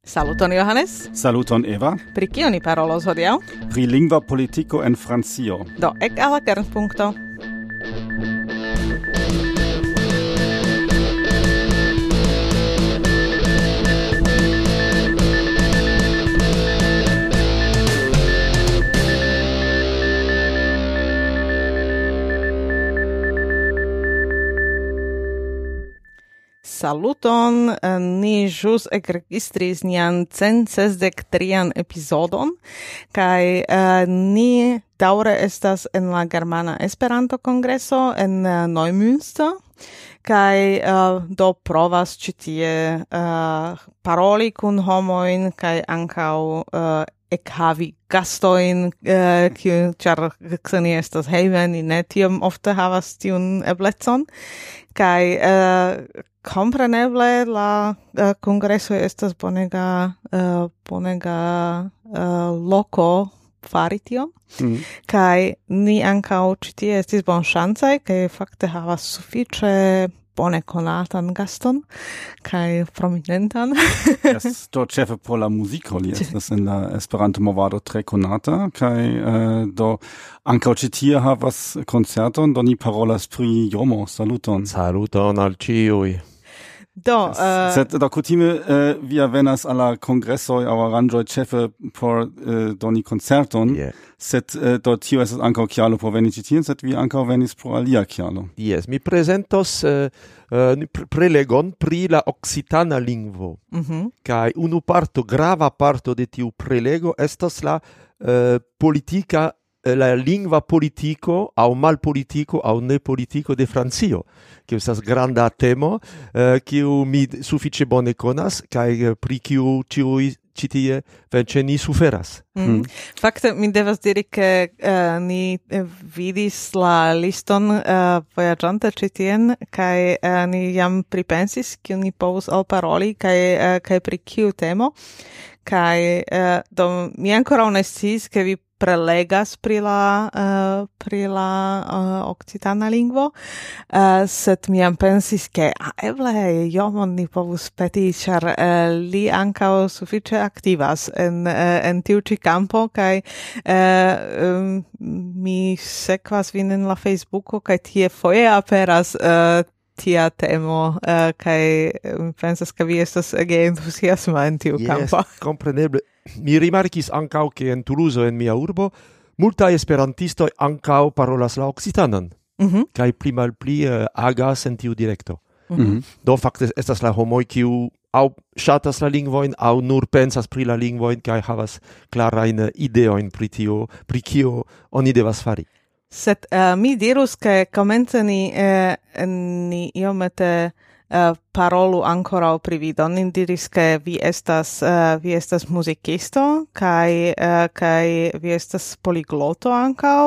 Saluton Johannes. Saluton Eva. Pri kio ni parolos hodiaŭ? Pri lingva politiko en Francio. Do ek al la kernpunkto. Saluton, ni ĵus ekregistris nian 163 epizodon, kaj ni daŭre estas en la Germana Esperanto-kongreso en Neumünster, kaj do provas ĉi tie paroli kun homojn kaj ankaŭ ekhavi gastojn, ĉar se ni estas hejme, ni ne tiom ofte havas tiun eblecon, kaj kompreneble la kongreso estas bonega loko fari tion. Kaj ni ankaŭ ĉi tie estis bonŝancaj, kaj fakte havas sufiĉe bone konatan gaston kaj prominentan. Yes, do ĉefe por la muziko li estas en la Esperanto-movado tre konata, kaj do ankaŭ ĉi tie havas koncerton, do ni parolas pri Jomo. Saluton. Saluton al ĉiuj. Do, sed do kutime via venas al la kongresoj aŭ aranĝoj ĉefe por doni koncerton, sed do tio estas ankaŭ kialo por veni ĉi tien, sed vi ankaŭ venis pro alia kialo. Yes, mi prezentos prelegon pri la okcitana lingvo. Kaj unu parto, grava parto de tiu prelego estas la politika la lingva politico au malpolitico au nepolitico de Francio, che estas granda temo, kiu mi sufiĉe bone konas, kaj pri kiu ĉiuj ĉi tie venĉe ni suferas. Fakte mi devas diri, ke ni vidis la liston vojaĝante ĉi tien, kaj ni jam pripensis, kiu ni povus alparoli, kaj pri kiu temo, kaj do mi ankoraŭ ne sciis, ke vi prelegas pri la okcitana lingvo, sed mi jam pensis, ke eble Jomon ni povus peti, ĉar li ankaŭ sufiĉe aktivas en tiu ĉi kampo, kaj mi sekvas vin en la Facebooko, kaj tie foje aperas tia temo, kaj mi pensas, ke vi estas ege entuziasma en tiu kampo. Yes, kompreneble. Mi rimarkis ankaŭ, ke en Toulouse, en mia urbo, multaj esperantistoj ankaŭ parolas la okcitanan, kaj pli malpli agas en tiu direkto. Do fakte estas la homoj, kiu aŭ ŝatas la lingvojn, aŭ nur pensas pri la lingvojn, kaj havas klarajn ideojn pri tio, pri kio oni devas fari. Sed mi dirus, ke komence ni iomete parolu ankoraŭ pri vi. Do ni diris, ke vi estas muzikisto kaj vi estas poligloto ankaŭ.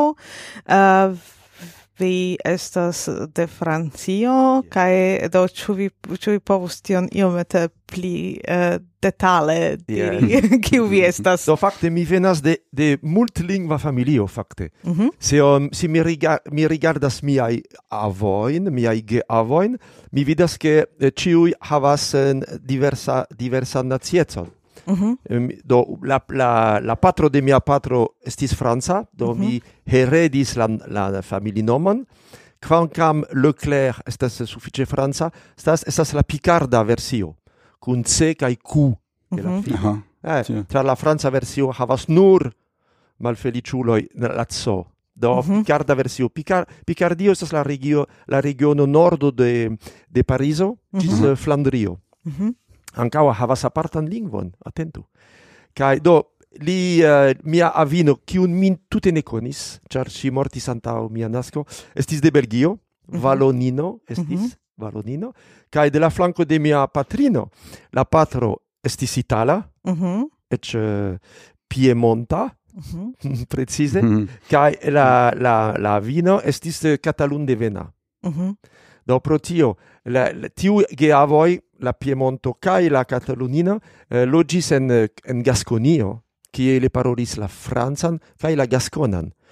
Vi estas de Francio, kaj do ĉu vi povus tion iomete pli detale diri, kiu vi estas? Do fakte mi venas de multlingva familio fakte. Se mi rigardas miaj avojn, miaj geavojn, mi vidas, ke ĉiuj havas diversan naciecon. Do la patro de mia patro estis franca, do mi heredis la familinomon, kvankam Leclerc estas sufiĉe franca, estas la picarda versio, kun C kaj Q de la fino. Tra la franca versio havas nur malfeliĉuloj la C. Do picarda versio. Picardio estas la regiono nordo de Parizo ĝis Flandrio. Ankaŭ havas apartan lingvon, atentu. Kaj do mia avino, kiun min tute ne konis, ĉar ŝi mortis antaŭ mia nasko, estis de Belgio, valonino estis, valonino, kaj de la flanko de mia patrino, la patro estis itala, eĉ piemonta, precize, kaj la vino estis katalun-devena. Do pro tio, tiu geavoj, la Piemonto kaj la Katalunino, loĝis en Gaskonio, kie li parolis la francan kaj la gaskonan.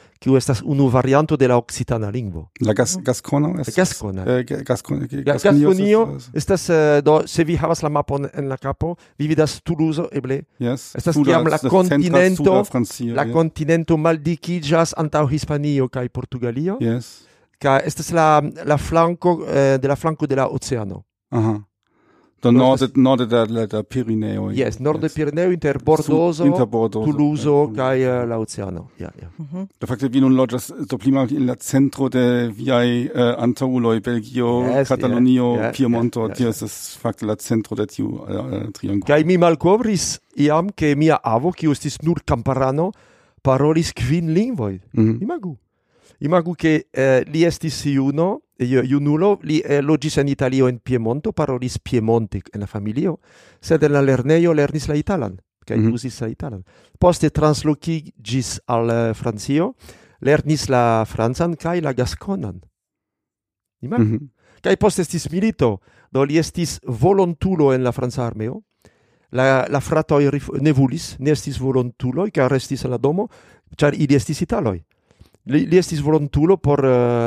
kiu estas unu varianto de la occitana lingvo. La Gascono estas Gasconio estas se vi havas la mapon en la capo, vi vidas Toulouse eble. Yes. Estas kiam la kontinento maldikiĝas antaŭ Hispanio kaj Portugalio. Yes. Kaj estas la flanko de la oceano. Aha. Do norde der Pirineo. Yes, norde Pirineo inter Bordeaux, Toulouse kaj la oceano. Ja. Da fakte vi nun loĝas do pli malpli en la centro de viaj antaŭuloj, Belgio, Katalonio, Piemonto, tio estas fakte la centro de tiu triangulo. Kaj mi malkovris iam ke mia avo, kiu estis nur kamparano, parolis 5 lingvojn. Imagu ke li estis junulo, li loĝis en Italio en Piemonto, parolis piemonte en la familio, sed en la lernejo lernis la italan, kaj uzis la italan. Poste translokiĝis al Francio, lernis la francan kaj la gaskonan. Imagu. Kaj poste estis milito, do li estis volontulo en la franca armeo. La fratoj ne volis, ne estis volontuloj, kaj restis en la domo, ĉar ili estis italoj. Li estis volontulo por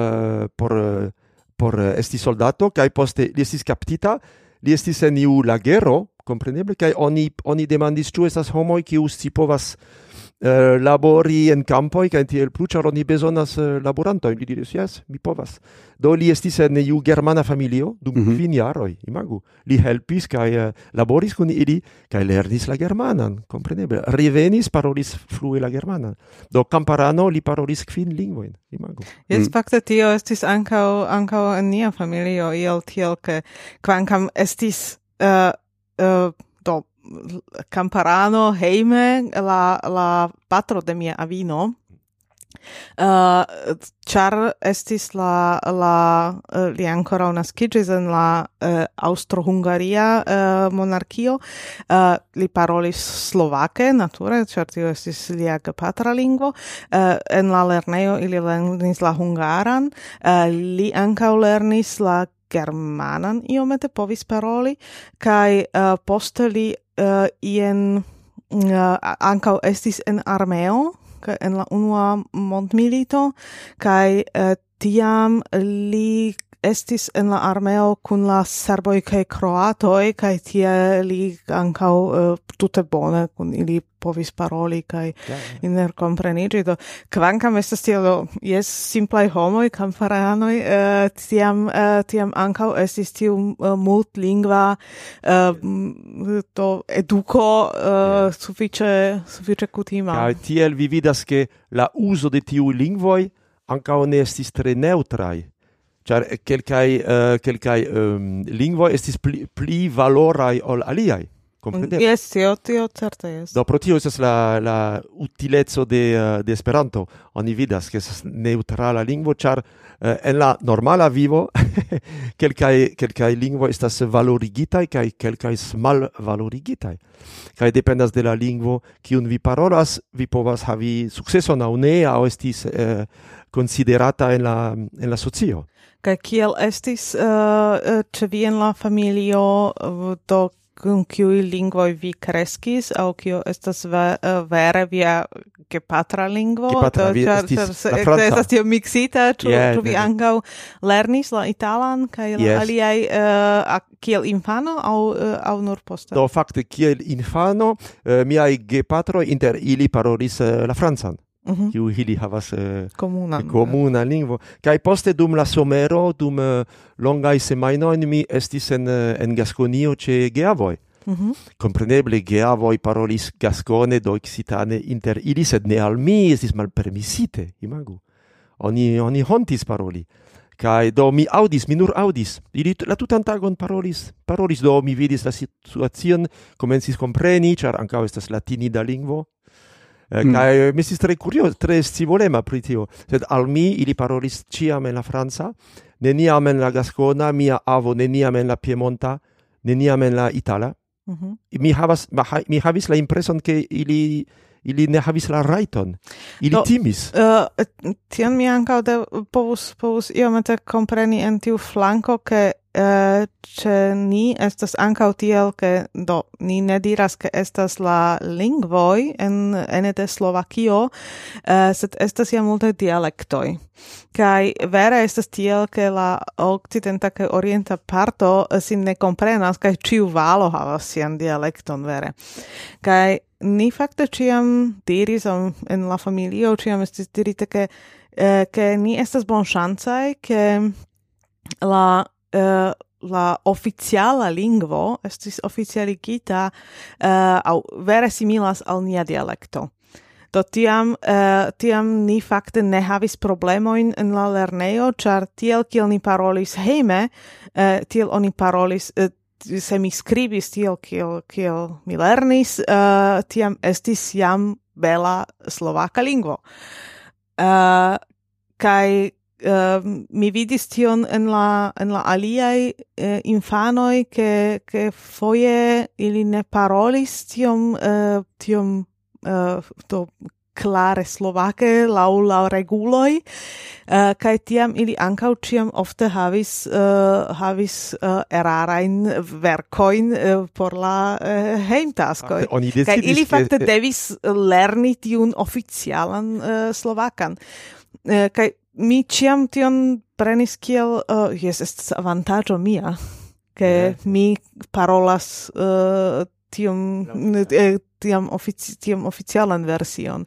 esti soldato, kaj poste li estis kaptita, li estis en iu lagero, kompreneble, kaj oni demandis, ĉu estas homoj, kiu scipovas labori en kampoj, kaj tiel plu, ĉar oni bezonas laborantojn. Li diris, jes, mi povas. Do li estis en iu germana familio, dum 5 jaroj, imagu. Li helpis kaj laboris kun ili, kaj lernis la germanan, kompreneble. Revenis, parolis flue la germanan. Do kamparano li parolis 5 lingvojn, imagu. Jes, fakte tio estis ankaŭ en nia familio, iel tiel, ke kvankam estis do kamparano hejme la patro de mia avino, ĉar estis li ankoraŭ naskiĝis en la aŭstro-hungaria monarkio, li parolis slovake, nature, ĉar tio estis lia gepatra lingvo. En la lernejo ili lernis la hungaran, li ankaŭ lernis la germanan iomete povis paroli, kaj poste li ankaŭ estis en armeo, en la unua mondmilito, kaj tiam li estis en la armeo kun la serboj kaj kroatoj, kaj tie li ankaŭ tute bone kun ili povis paroli kaj interkompreniĝi. Do kvankam estas tio jes simplaj homoj, kamparanoj, tiam ankaŭ estis tiu multlingva eduko sufiĉe kutima. Kaj tiel vi vidas ke la uzo de tiuj lingvoj ankaŭ ne estis tre neŭtraj. Ĉar kelkaj lingvoj estis pli valoraj ol aliaj. Yes, tio certe jest. Do pro tio estas la utileco de Esperanto. Oni vidas ke estas neŭtrala lingvo, ĉar en la normala vivo kelkaj lingvoj estas valorigitaj kaj kelkaj malvalorigitaj. Kaj dependas de la lingvo kiun vi parolas, vi povas havi sukceson aŭ ne, aŭ estis konsiderata en la socio. Kaj kiel estis ĉe vi en la familio, do kun kiuj lingvoj vi kreskis, aŭ kio estas vere via gepatra lingvo? Estas tio miksita, ĉu vi ankaŭ lernis la italan kaj la aliaj kiel infano aŭ nur poste? Do fakte kiel infano miaj gepatroj inter ili parolis la francan. Kiu ili havas komuna lingvo. Kaj poste dum la somero, dum longaj semajnoj, mi estis en Gaskonio ĉe geavoj. Kompreneble geavoj parolis gaskone do occitane inter ili, sed ne al mi estis malpermesite, imagu. Oni hontis paroli. Kaj do mi nur aŭdis. Ili la tutan tagon parolis, do mi vidis la situacion, komencis kompreni, ĉar ankaŭ estas latinida lingvo. Kaj mi estis tre kurioza, tre scivolema pri tio. Sed al mi ili parolis ĉiam en la franca, neniam en la gaskona, mia avo neniam en la piemonta, neniam en la itala. Mi havis la impreson ke ili ne havis la rajton. Ili timis. Tion mi ankaŭ povus iomete kompreni en tiu flanko, ke ce ni estas ancau tiel, che ni ne diras che estas la lingvoi ene de Slovakio, sed estas ja multe dialektoi. Kai vere estas tiel, che la occidenta kai orienta parto sin ne comprenas, kai ciu valo havas sian dialekton vere. Kai ni fakte ciam diris en la familio, ciam estis dirite, che ni estas bonŝancaj, che la oficiala lingvo estis oficialigita au vere similas al nia dialekto. Do tiam ni fakte ne havis problemojn en la lernejo, ĉar tiel kiel ni parolis hejme, tiel oni parolis se mi skribis tiel kiel mi lernis, tiam estis jam bela slovaka lingvo. Kai mi vidis tion en la aliaj infanoj, ke foje ili ne parolis tiom klare slovake laŭ reguloj, kaj tiam ili ankaŭ ĉiam ofte havis erarajn verkojn por la hejmtaskoj. Kaj ili fakte devis lerni tiun oficialan slovakan. Kaj mi ĉiam tion prenis kiel estas avantaĝo mia, ke mi parolas tiam oficialan version.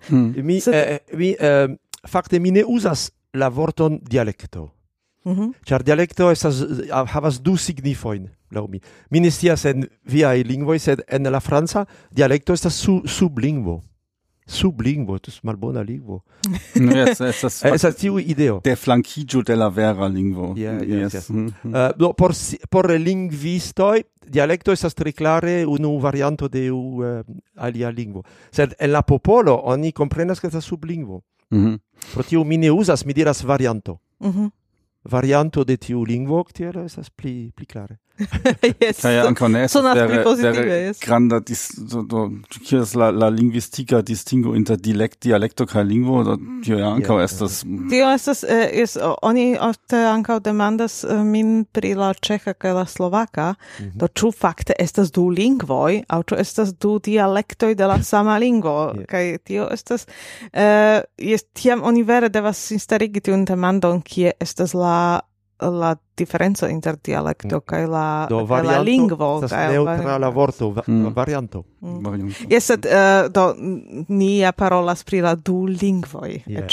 Fakte mi ne uzas la vorton dialekto. Ĉar dialekto havas du signifojn, laŭ mi. Mi ne scias en viaj lingvoj, sed en la franca dialekto estas sublingvo. Sublingvo, das malbona lingvo. Estas tiu ideo. De flankiĝo de la vera lingvo. Yes. Por lingvistoj, dialekto estas tre klare unu varianto de alia lingvo. Sed en la popolo oni komprenas ke estas sublingvo. Pro tio mi ne uzas, mi diras varianto. Varianto de tiu lingvo, tiel estas pli klare. Yes. Vere granda kies la lingvistika distingo inter dialekto kaj lingvo, tio ankaŭ estas. Tio estas oni ofte ankaŭ demandas min pri la ĉeĥa kaj la slovaka, do ĉu fakte estas du lingvoj aŭ ĉu estas du dialektoj de la sama lingvo, kaj tio estas tiam oni vere devas starigi tiun demandon, kie estas la differenzo inter dialecto kaj la lingvo. Estas neutrala vorto, varianto. Yes, do ni parolas pri la du lingvoj,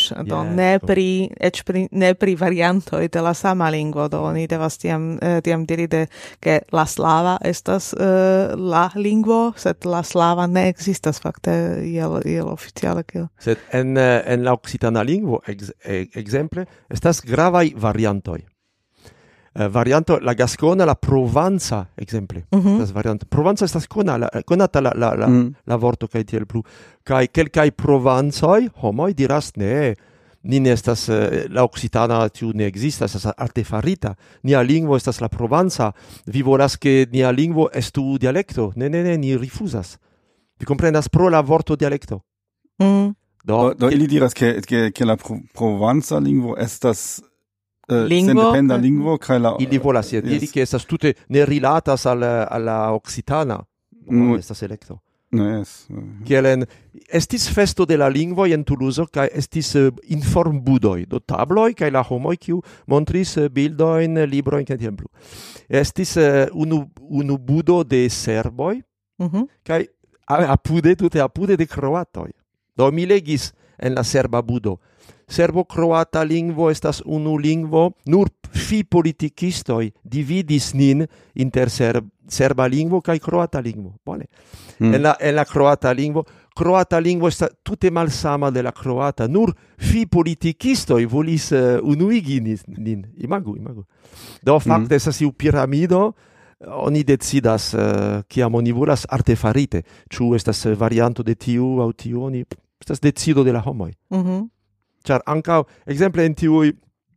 ne pri variantoj de la sama lingvo, do oni devas tiam diri ke la slava estas la lingvo, sed la slava ne ekzistas fakte iel oficiale. Sed en la occitana lingvo, ekzemple, estas gravaj variantoj. Varianto la gascona, la provanza, exemple. Das varianto. Provanza estas conata la vorto kaj tiel plu. Kaj kelkaj provanzoj, homoj diras ne, ni ne estas la occitana tiu ne ekzistas, estas artefarita. Nia lingvo estas la provanza. Vi volas ke nia lingvo estu dialekto. Ne, ni rifuzas. Vi komprenas pro la vorto dialekto. Do ili diras ke la provanza lingvo estas sendependa lingvo kaj la ili volas diri ke estas tute ne rilatas al la occitana. Estas elekto. Kielen estis festo de la lingvo en Toulouse kaj estis informbudoj do tabloj kaj la homoj kiu montris bildojn, librojn kaj tiel plu. Estis unu budo de serboj kaj apude de kroatoj. Do mi legis en la serba budo. Serbo-croata lingvo estas unu lingvo, nur politikistoj dividis nin inter serba lingvo kaj croata lingvo. Bone. En la croata lingvo estas tute malsama de la croata, nur politikistoj volis unuigi nin. Imagu. Do fakte estas iu piramido, oni decidas kiam oni volas artefarite, ĉu estas varianto de tiu aŭ tiu, estas decido de la homoj. Ĉar ankaŭ, ekzemple en tiuj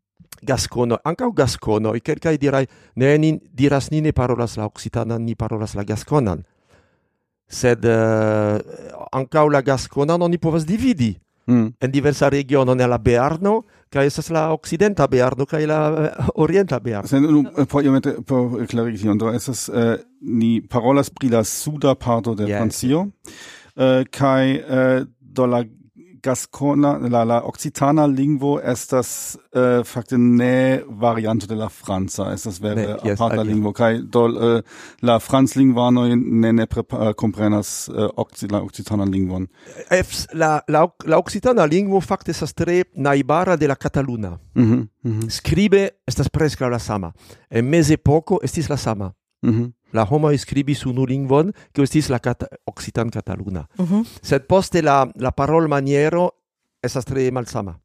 gaskonoj, kelkaj ni ne parolas la occitanan, ni parolas la gaskonan. Sed ankaŭ la gaskonan oni povas dividi en diversa regiono, en la Bearno, kaj estas la okcidenta beardo kaj la orienta beardo. Por iomete por klarigi, do estas ni parolas pri la suda parto de Francio, kaj do la gascona, la occitana lingvo estas fakte ne varianto de la franca, estas vere aparta lingvo, kaj do la franclingvanoj ne komprenas la occitana lingvon. La occitana lingvo fakte estas tre najbara de la kataluna. Skribe estas preskaŭ la sama. En mezepoko estis la sama. La homoj skribis unu lingvon, kiu estis la occitan-kataluna. Sed poste la parolmaniero estas tre malsama.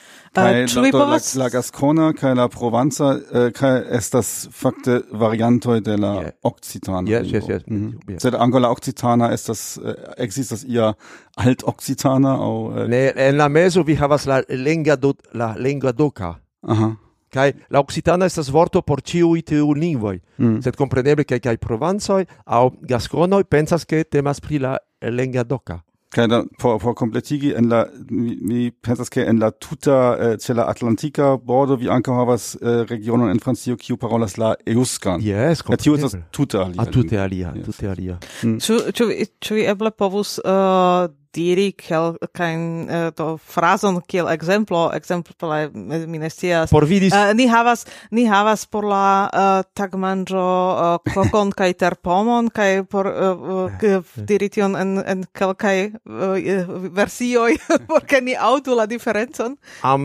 La gascona kaj la provanca kaj estas fakte variantoj de la occitana. Yes. Sed ankaŭ la occitana ekzistas ia alt-occitana aŭ ne, en la mezo vi havas la lingua doka. Kaj la occitana estas vorto por ĉiuj tiuj lingvoj. Sed kompreneble kaj provancoj aŭ gaskonoj pensas ke temas pri la lingua doka. Kaj por kompletigi mi pensas ke en la tuta ĉe la atlantika bordo vi ankaŭ havas regionon en Francio kiu parolas la eŭskan. Yes, kompreneble. Tio estas tute alia. Ĉu vi eble povus diri kelkajn frazon kiel ekzemplo mi ne scias. Por vidis ni havas por la tagmanĝo kokon kaj terpomon kaj por diri tion en kelkaj versioj por ke ni aŭdu la diferencon.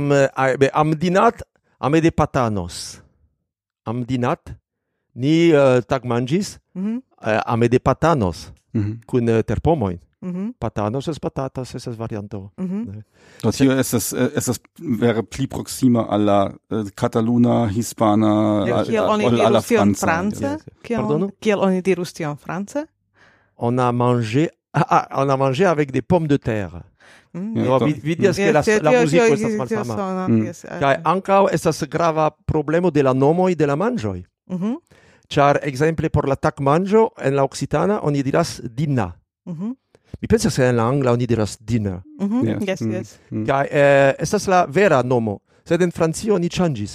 Amdinat ame de patanos. Amdinat ni tagmanĝis ame de patanos kun terpomoj. Patanos es patatas, esas varianto. Tio estas vere pli proksima al la kataluna, hispana, al la franca. Kiel oni dirus tion france? On a mangé avec des pommes de terre. Vi diras ke la muziko estas malsama. Kaj ankaŭ estas grava problemo de la nomoj de la manĝoj. Ĉar ekzemple por la tagmanĝo en la occitana oni diras dinna. Mi pensas ke en la angla oni diras dinner. Yes. Kaj estas la vera nomo, sed en Francio oni ŝanĝis.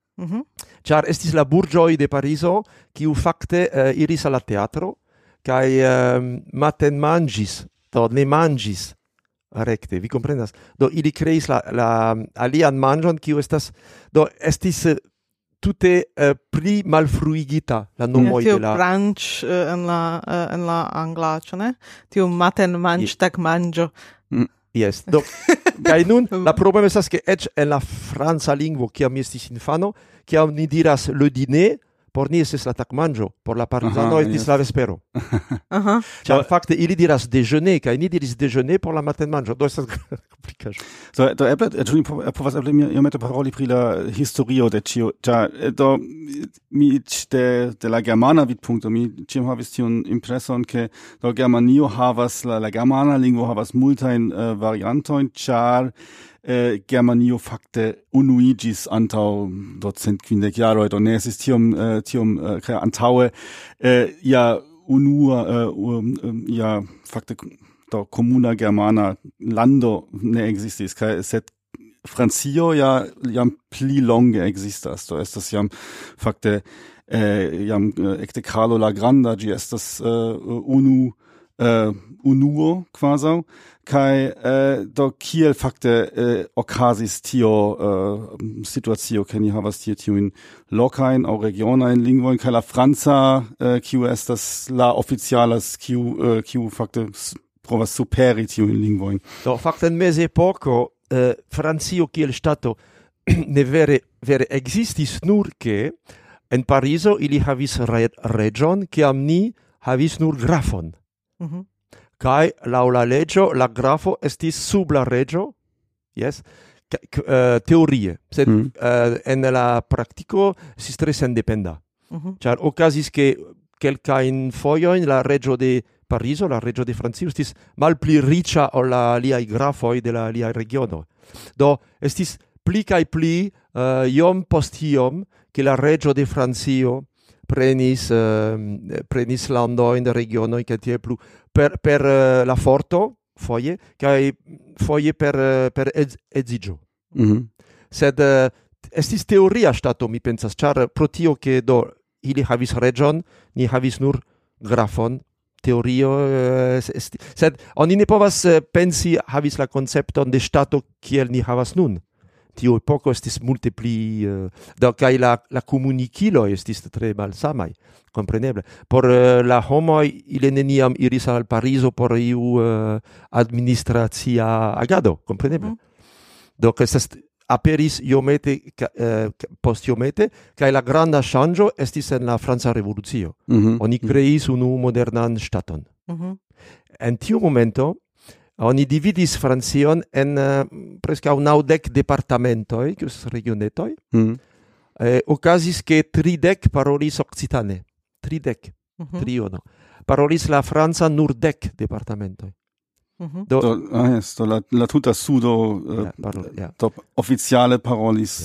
Ĉar estis la burĝoj de Parizo kiu fakte iris al la teatro kaj matenmanĝis, do ne manĝis rekte, vi komprenas. Do ili kreis la alian manĝon kiu estis tute pli malfruigita la nomoj de la brunch en la angla, ĉu ne? Tiu matenmanĝ tagmanĝo. Yes. Do kaj nun la problemo estas ke eĉ en la franca lingvo kiam mi estis infano, kiam ni diras le dîner, por ni estis la tagmanĝo, por la parizanoj estis la vespero. Ĉar fakte ili diras déjeuner, kaj ni diris déjeuner por la matenmanĝo. Do estas komplikaĵo. Do eble povas eble mi iomete paroli pri la historio de ĉio. Do mi de la germana vidpunkto mi ĉiam havis tiun impreson ke do Germanio havas la germana lingvo havas multajn variantojn, ĉar Germanio fakte unuigis antaŭ 150 jaroj, do ne estis tiom antaŭe unua fakte do komuna germana lando ne ekzistis, sed Francio jam pli longe ekzistas, do estas jam fakte jam ekde Karlo la Granda ĝi estas unuo kvazaŭ. Kaj do kiel fakte okazis tio situacio, ke ni havas tiujn lokajn aŭ regionajn lingvojn, kaj la franca, kiu estas la oficiala, kiu fakte provas superi tiujn lingvojn. Do fakte en mezepoko Francio kiel ŝtato ne vere ekzistis, nur ke en Parizo ili havis reĝon, kiam ni havis nur grafon. Kaj laŭ la leĝo la grafo estis sub la reĝo, teorie, sed en la praktiko estis tre sendependa. Ĉar okazis ke kelkajn fojojn la reĝo de Parizo, la reĝo de Francio, estis malpli riĉa ol la aliaj grafoj de la aliaj regionoj. Do estis pli kaj pli iom post iom ke la reĝo de Francio prenis landojn de regionoj kaj tiel plu per la forto foje kaj foje per edziĝo. sed estis teoria stato, mi pensas, char pro tio che ili havis region, ni havis nur grafon, teorio, sed oni ne povas pensi havis la concepton de stato kiel ni havas nun. Tio epoko estis multe pli, kaj la komunikilo estis tre malsamaj, kompreneble. Por la homoj, ili neniam iris al Parizo por iu administracia agado, kompreneble. Do estas aperis iomete post iomete, kaj la granda ŝanĝo estis en la Franca Revolucio. Oni kreis unu modernan ŝtaton. En tiu momento oni dividis Francion en preskaŭ 90 departamentoj, kiuj estas regionetoj. Okazis ke 30 parolis okcitane. 30. Triono. Parolis la franca nur 10 departamentoj. La tuta sudo oficiale parolis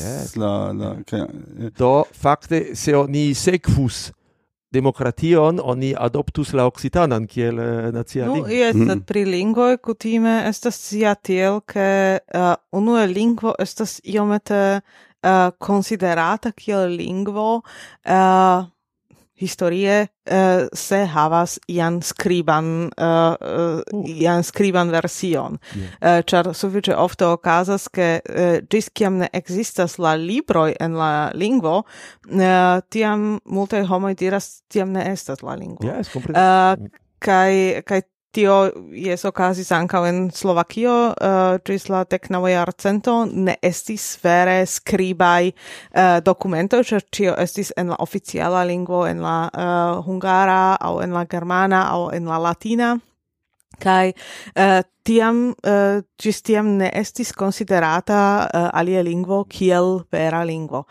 Do fakte se oni sekvus demokration oni adoptus la occitanan kiel nacia lingvo. Sed pri lingvoj kutime estas sia tiel, ke unue lingvo estas iomete konsiderata kiel lingvo historie se havas ian skriban version. Ĉar sufiĉe ofte okazas, ke ĝis kiam ne ekzistas la libroj en la lingvo, tiam multaj homoj diras, tiam ne estas la lingvo. Kaj tio okazis ankaŭ en Slovakio ĝis la 19. jarcento ne estis vere skribaj dokumentoj, ĉar ĉio estis en la oficiala lingvo, en la hungara aŭ en la germana aŭ en la latina. Kaj ĝis tiam ne estis konsiderata alia lingvo kiel vera lingvo.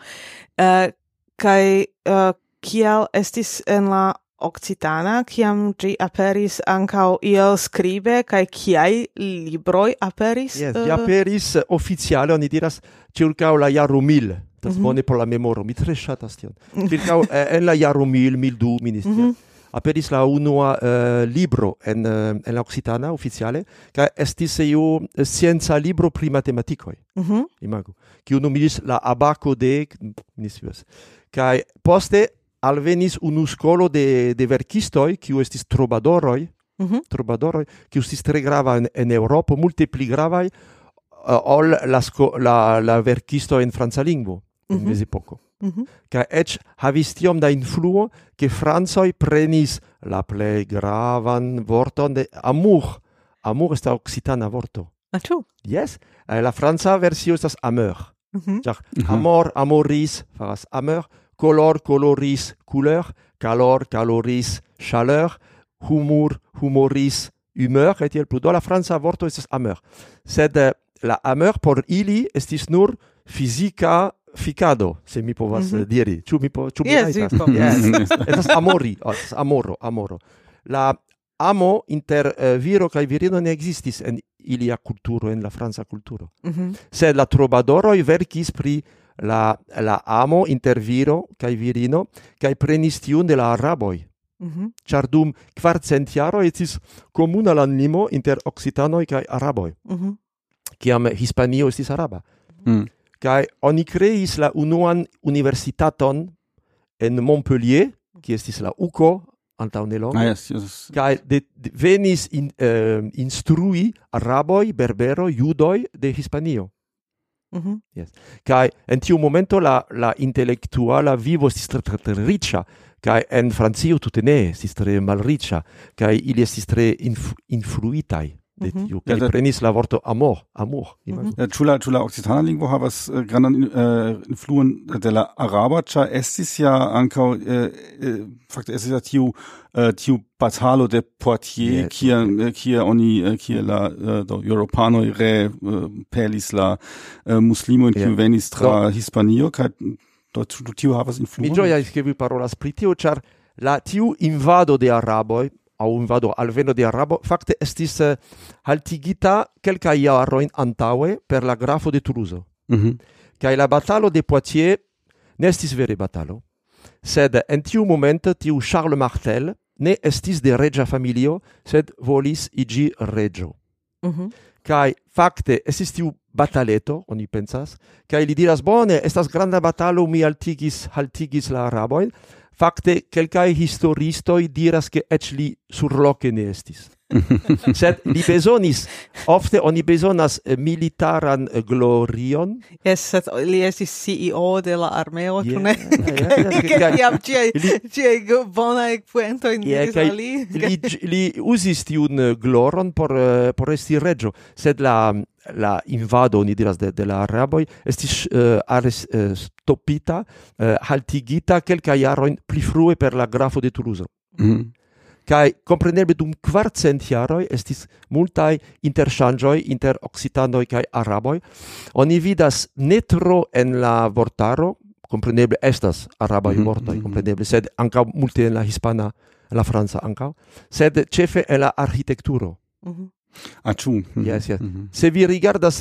Kaj kiel estis en la Occitana, kiam ĝi aperis ankaŭ iel skribe, kaj kiaj libroj aperis? Aperis oficiale, oni diras, ĉirkaŭ la jaro 1000. Tas bone por la memoro, mi tre ŝatas tion. Ĉirkaŭ en la jaro 1000, 1002, mi ne scias. Aperis la unua libro en la Occitana oficiale, kaj estis iu scienca libro pri matematikoj. Imagu. Kiu nomiĝis la Abaco de, mi ne scias. Kaj poste alvenis unu skolo de verkistoj, kiu estis trobadoroj, kiu estis tre grava en Eŭropo, multe pli gravaj ol la verkistoj en franca lingvo en mezepoko. Kaj eĉ havis tiom da influo, ke francoj prenis la plej gravan vorton de amour. Amour estas okcitana vorto. Ĉu? Yes. La franca versio estas ameur. Amor, amoris, faras ameur. Color, coloris, couleur, calor, caloris, chaleur, humor, humoris, humeur, et tiel plu. Do la franca vorto estis ameur. Sed la ameur por ili estis nur fizika ficado, se mi povas diri. Ĉu mi rajtas? Estas amori, amoro. La amo inter viro kaj virino ne ekzistis en ilia kulturo, en la franca kulturo. Sed la trobadoroj verkis pri la amo inter viro kaj virino kaj prenis tiun de la araboj. Ĉar dum 400 jaroj estis komuna landlimo inter okcitanoj kaj araboj. Kiam Hispanio estis araba. Kaj oni kreis la unuan universitaton en Montpellier, kiu estis la UCO antaŭ nelonge. Kaj venis instrui araboj, berbero, judoj de Hispanio. Kaj en tiu momento la intelektuala vivo estis tre riĉa, kaj en Francio tute ne estis tre malriĉa, kaj ili estis tre influitaj de tiu, kaj prenis la vorto amor. Ĉu la okcitana lingvo havas grandan influon de la araba, ĉar estis ja ankaŭ fakte estis ja tiu batalo de Poitiers, kie la Eŭropanoj repelis la muslimojn, kiuj venis tra Hispanio, kaj tiu havas influon. Mi ĝojas, ke vi parolas pri tio, ĉar tiu invado de araboj aŭ invado alveno de arabo fakte estis haltigita kelkaj jarojn antaŭe per la grafo de Toulouse. Kaj la batalo de Poitiers ne estis vere batalo, sed en tiu momento tiu Charles Martel ne estis de reĝa familio, sed volis iĝi reĝo. Kaj fakte estis tiu bataleto, oni pensas, kai li diras, bone, estas granda batalo, mi haltigis la araboin. Fakte, kelkaj historistoj diras, ke eĉ li surloke ne estis. Sed li bezonis, ofte oni bezonas militaran glorion. Yes, sed li estis CEO de la armeo, ĉu ne? Kiam ĉiaj bonaj poentoj diris al li. Li uzis tiun gloron por esti reĝo, sed la invado, ni diras, de la araboj estis stopita, haltigita kelkaj jarojn pli frue per la grafo de Toulouse. Kai compreneble dum 400 jaroj estis multaj interŝanĝoj inter okcitanoj kaj araboj. Oni vidas ne tro en la vortaro, compreneble estas arabaj vortoj, compreneble, sed ankaŭ multe en la hispana, en la franca ankaŭ, sed ĉefe en la arĥitekturo. Ĉu? Yes. Se vi rigardas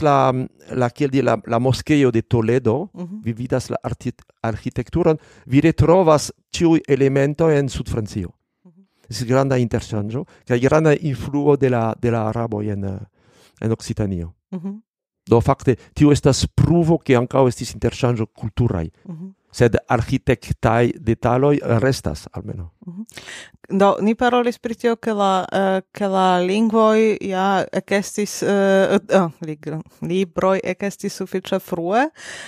la moskeo de Toledo, vi vidas la arĥitekturon, vi retrovas ĉiuj elementoj en Sud-Francio. Es granda interŝanĝo kaj granda influo de la araboj en Okcitanio. Do fakte tio estas pruvo ke ankaŭ estis interŝanĝo kulturaj. Sed architektaj detaloj restas almeno. Do ni parolis pri tio ke la lingvoj ja ekestis libroj ekestis sufiĉe frue.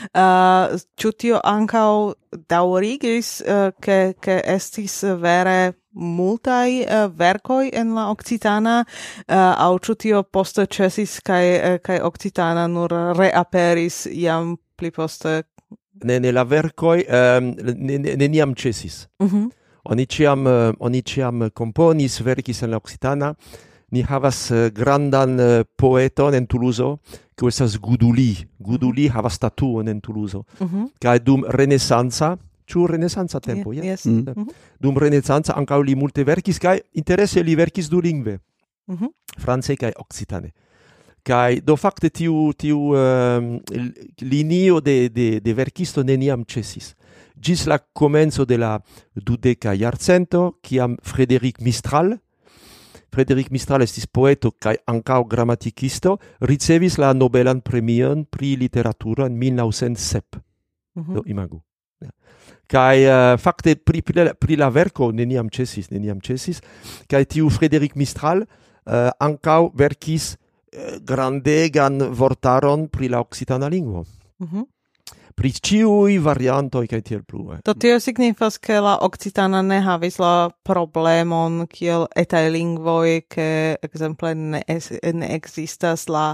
Ĉu tio ankaŭ daŭrigis ke estis vere multaj verkoj en la okcitana aŭ ĉu tio poste ĉesis kaj okcitana nur reaperis jam pli poste? Ne la verkoj neniam ĉesis. Oni ĉiam komponis, verkis en la okcitana. Ni havas grandan poeton en Toulouse, kiu estas Guduli. Guduli havas statuon en Toulouse. Kaj dum renesanca, ĉu renesanca tempo? Yes. Dum renesanca ankaŭ li multe verkis, kaj interese li verkis dulingve, france kaj okcitane. Kai do fakte tiu linio de verkisto neniam ĉesis. Ĝis la komenco de la 20. jarcento, kiam Frédéric Mistral estis poeto kaj ankaŭ gramatikisto, ricevis la Nobelan premion pri literaturo en 1907. Do imagu. Kaj fakte pri la verko neniam ĉesis, kaj tiu Frédéric Mistral ankaŭ verkis grandegan vortaron pri la okcitana lingvo. Pri ĉiuj variantoj kaj tiel plu. Do tio signifas, ke la okcitana ne havis la problemon kiel etaj lingvoj, ke ekzemple ne ekzistas la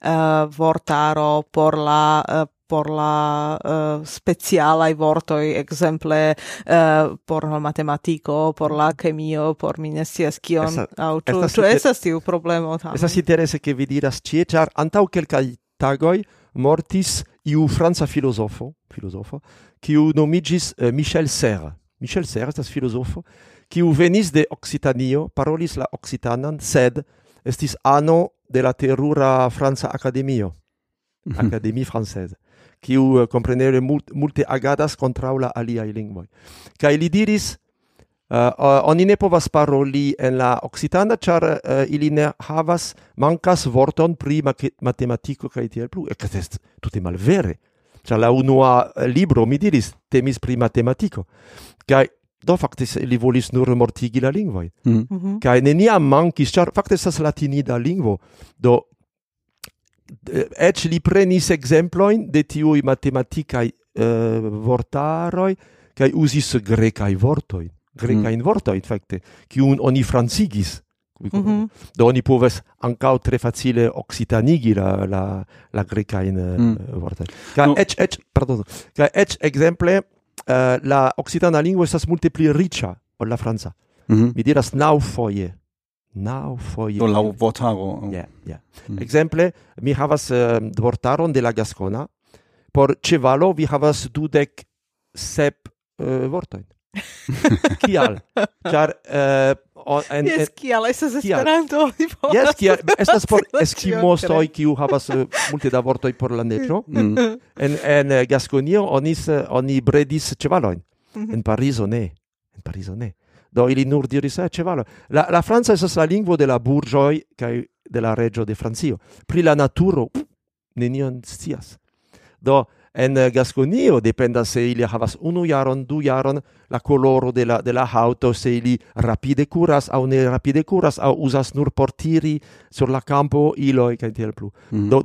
vortaro por la specialaj vortoj, ekzemple por la matematiko, por la kemio, por mi ne scias kion, aŭ ĉu estas tiu problemo tamen? Estas interese ke vi diras ĉie, ĉar antaŭ kelkaj tagoj mortis iu franca filozofo, kiu nomiĝis Michel Serres. Michel Serres estas filozofo, kiu venis de Okcitanio, parolis la okcitanan, sed estis ano de la terura Franca Akademio, Akademie Française, kiu kompreneble multe agadas kontraŭ la aliaj lingvoj. Kaj li diris, oni ne povas paroli en la okcitana, ĉar ili ne havas, mankas vorton pri matematiko kaj tiel plu. Estas tute malvere. Ĉar la unua libro, mi diris, temis pri matematiko. Kaj do fakte li volis nur mortigi la lingvojn. Kaj neniam mankis, ĉar fakte estas latinida lingvo. Do eĉ li prenis ekzemplojn de tiuj matematikaj vortaroj kaj uzis grekaj vortojn. Grekajn vortojn, fakte, kiun oni francigis. Do oni povas ankaŭ tre facile okcitanigi la grekajn vortojn. Kaj eĉ ekzemple la okcitana lingvo estas multe pli riĉa ol la franca. Mi diras naŭfoje. Do la vortaro. Ekzemple, mi havas vortaron de la Gaskona. Por ĉevalo vi havas 27 vortojn. Kial? Ĉar kial estas Esperanto? Jes, kial estas por eskimostoj, kiu havas multe da vortoj por la neĝo. En Gaskonio oni bredis ĉevalojn. En Parizo ne. Do ili nur diris ĉevalo. La franca estas la lingvo de la burĝoj kaj de la reĝo de Francio. Pri la naturo nenion scias. Do en Gasconio dependas se ili havas 1 jaron, 2 jaron, la coloro de la auto, se ili rapide curas au ne rapide curas au usas nur por tiri sur la campo iloi kaj tiel plu. Do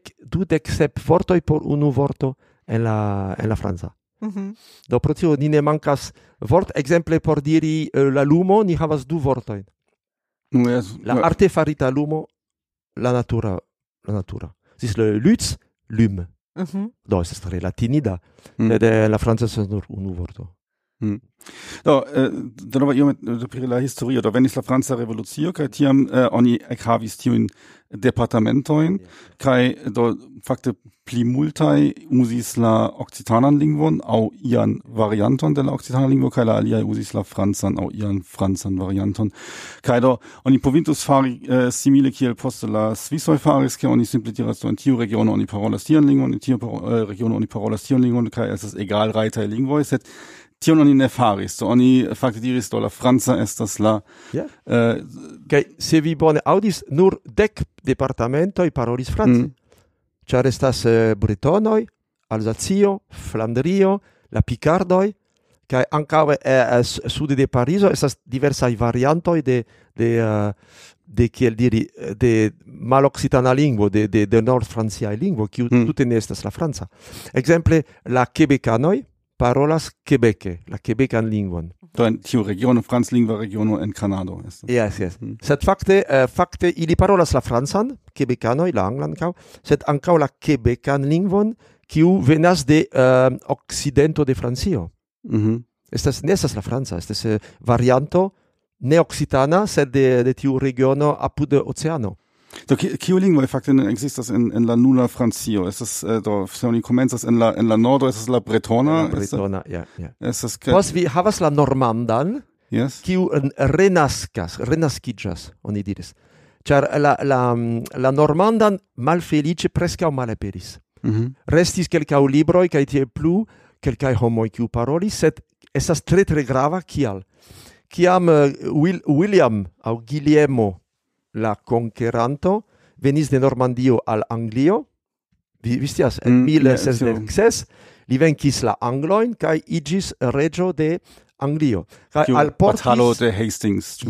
27 vortoj por 1 vorto en la franca. Do pro tio ni ne mankas vort, exemple por diri la lumo ni havas 2 vortojn. La artefarita lumo, la natura. Sis le lutz, lume. Do estas tre latinida, sed la franca estas nur 1 vorto. Do, denova iomete pri la historio, do venis la franca revolucio, kaj tiam oni ekhavis tiujn departamentojn, kaj do fakte pli multaj uzis la okcitanan lingvon aŭ ian varianton de la okcitana lingvo, kaj la aliaj uzis la francan aŭ ian francan varianton. Kaj do oni povintus fari simile kiel poste la svisoj faris, ke oni simple diras, do en tiu regiono oni parolas tian lingvon, en tiu regiono oni parolas tian lingvon, kaj estas egalrajtaj lingvoj, sed tion oni ne faris, so oni fakte diris, do la franca estas la... Kaj se vi bone audis, nur 10 departamentoj parolis france. Ĉar estas bretonoj, Alzacio, Flandrio, la Picardoj, kaj ankaŭ sude de Parizo estas diversaj variantoj de kiel diri, de malocitana lingvo, de nord-franciaj lingvo, kiu tute ne estas la franca. Ekzemple, la Quebecanoj parolas Quebece, la Quebecan lingvon. Do en tiu regiono, franclingva regiono en Kanado. Yes. Sed fakte ili parolas la francan, Quebecanoj, la anglan ankaŭ, sed ankaŭ la Quebecan lingvon, kiu venas de okcidento de Francio. Ne estas la franca, estas varianto ne occitana, sed de tiu regiono apud oceano. Do kiu lingvoj fakte ne ekzistas en la nuna Francio? Estas do se oni komencas en la nordo, estas la bretona. Ja. Post vi havas la normandan, kiu renaskiĝas, oni diris. Ĉar la normandan malfeliĉe preskaŭ malaperis. Restis kelkaj libroj kaj tiel plu, kelkaj homoj kiu parolis, sed estas tre grava kial. Kiam William aŭ Guillermo la conqueranto venis de Normandio al Anglio, vi scias, en 1606, li venkis la Angloin kaj iĝis reĝo de Anglio. Batalo de Hastings.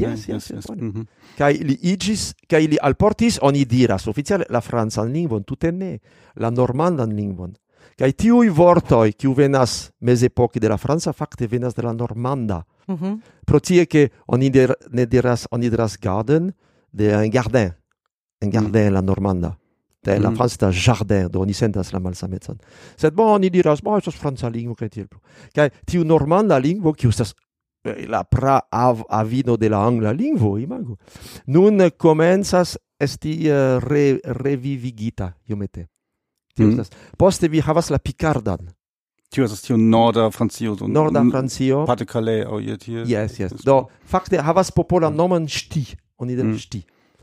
Kaj li alportis, oni diras oficiale, la francan lingvon, tute ne, la normandan lingvon. Kaj tiuj vortoj, kiu venas mezepoke de la franca, fakte venas de la normanda. Pro tie ke oni diras garden, de un jardin la normanda. De la franca jardin, do oni sentas la malsamecon. Sed oni diras, estas franca lingvo kaj tiel plu. Kaj tiu normanda lingvo, kiu estas la avino de la angla lingvo, imagu. Nun komencas esti revivigita iomete. Poste vi havas la Picardan. Tio estas tiu norda Francio. Norda Francio. Pas-de-Calais aŭ tiel. Yes. Do fakte havas popolan nomon Sti. Oni diras Sti.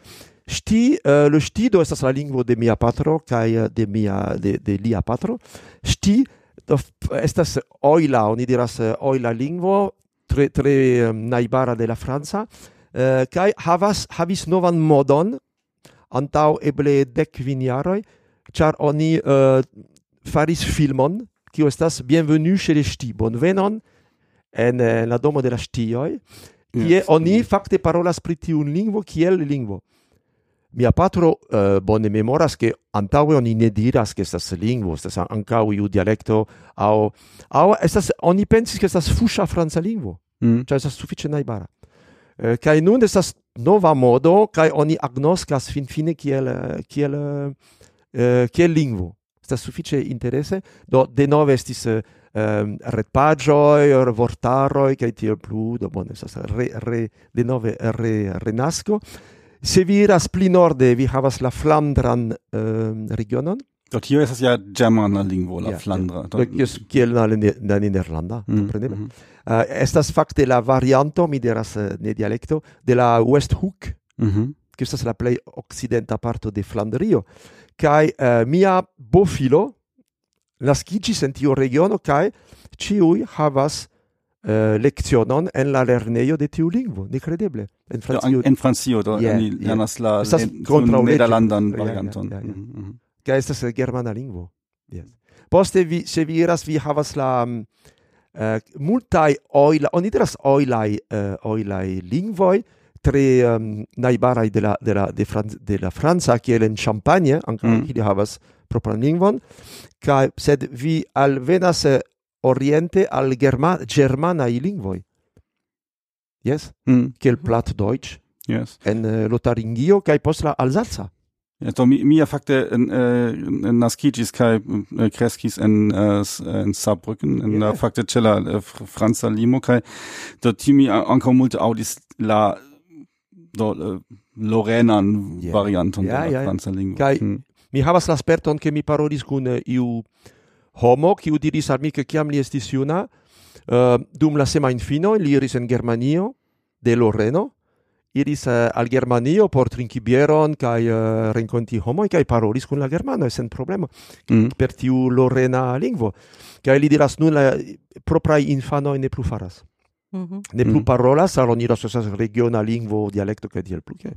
Le Sti do estas la lingvo de mia patro kaj de lia patro. Sti do estas oila, oni diras oila lingvo, tre najbara de la franca, kaj havis novan modon antaŭ eble 10 jaroj, ĉar oni faris filmon, kiu estas Bienvenue chez les Ch'tis, bonvenon en la domo de la Ch'tioj, kie oni fakte parolas pri tiun lingvo kiel lingvo. Mia patro bone memoras ke antaŭe oni ne diras ke estas lingvo, estas ankaŭ iu dialekto aŭ estas oni pensis ke estas fuŝa franca lingvo, ĉar estas sufiĉe najbara. Kaj nun estas nova modo kaj oni agnoskas finfine kiel lingvo. Estas sufiĉe interese, do denove estis retpaĝoj, vortaroj kaj tiel plu, do bone estas denove renasko. Se vi iras pli norde, vi havas la flandran regionon. Do tio estas ja germana lingvo, la flandra. Kiel la nederlanda, kompreneble. Estas fakte la varianto, mi diras ne dialekto, de la Westhoek, kiu estas la plej okcidenta parto de Flandrio. Kaj mia bofilo naskiĝis en tiu regiono kaj ĉiuj havas lekcionon en la lernejo de tiu lingvo, nekredeble. En Francio, do oni lernas la nederlandan varianton. Kaj estas germana lingvo. Yes. Poste se vi iras, vi havas la multaj oni diras oilaj lingvoj, tre najbaraj de la franca, kiel en Champagne, ankaŭ ili havas propran lingvon, sed vi alvenas oriente al germanaj lingvoj. Yes? Kiel Plattdeutsch, en Lotharingio, kaj post la Alzaca. Ja, to mia fakte naskiĝis kaj kreskis en Saarbrücken, en la fakte ĉe la franca limo, kaj do tiu mi ankaŭ multe aŭdis la lorenan varianton de la franca lingvo. Kaj mi havas la sperton, ke mi parolis kun iu homo, kiu diris al mi, ke kiam li estis juna, dum la semajnfino li iris en Germanio de Loreno, iris al Germanio por trinki bieron kaj renkonti homoj kaj parolis kun la germanoj sen problemo per tiu lorena lingvo. Kaj li diras nun la propraj infanoj ne plu faras. Ne plu parolas, al oni estas regiona lingvo, dialekto kaj tiel plu.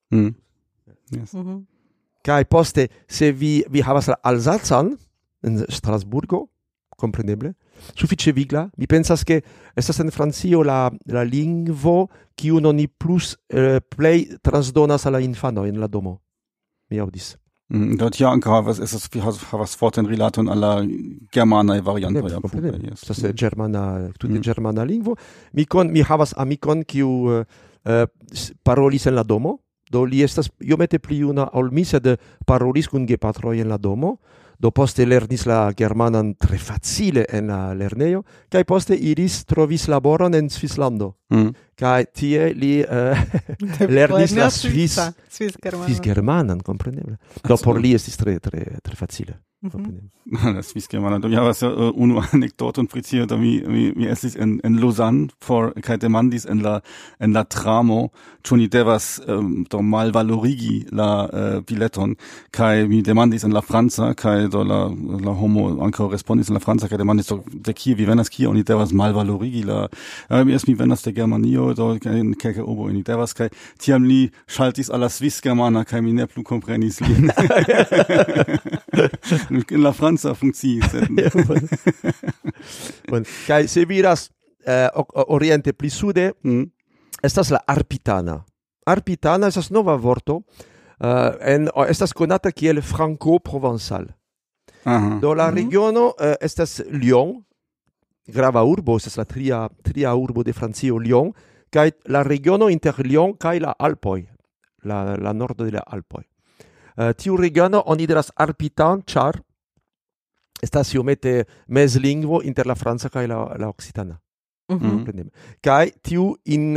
Kaj poste, se vi havas la Alzacon en Strasburgo, kompreneble, sufiĉe vigla. Mi pensas ke estas en Francio la lingvo kiun oni plus plej transdonas al la infanoj en la domo. Mi aŭdis. Dort ja ankaŭ havas fortan rilaton al la germanaj variantoj. Estas tute germana lingvo. Mi havas amikon kiu parolis en la domo. Do li estas iomete pli juna ol mi, sed parolis kun gepatroj en la domo. Do poste lernis la germanan tre facile en la lernejo, kaj poste iris trovis laboron en Svislando. Kaj tie li lernis la Svis-germanan, kompreneble. Do por li estis tre facile. La Svis-germana. Do mi havas unu anekdoton pri tio, do mi estis en Lausanne kaj demandis en la tramo, ĉu ni devas do malvalorigi la bileton, kaj mi demandis en la franca, kaj do la homo ankaŭ respondis en la franca, kaj demandis do de kie vi venas, kie oni devas malvalorigi la mi venas de Germanio, do en kelke urbo oni devas, kaj tiam li ŝaltis al la Svis-germana, kaj mi ne plu komprenis lin. In la franca funkciis. Kaj se vi iras oriente pli sude, estas la arpitana. Arpitana estas nova vorto, estas konata kiel franco-provençal. Do la regiono estas Lyon, grava urbo, estas la tria urbo de Francio, Lyon, kaj la regiono inter Lyon kaj la Alpoj, la nordo de la Alpoj. Tiu regiono oni diras arpitan, ĉar estas iomete mezlingvo inter la franca kaj la occitana. Kaj tiu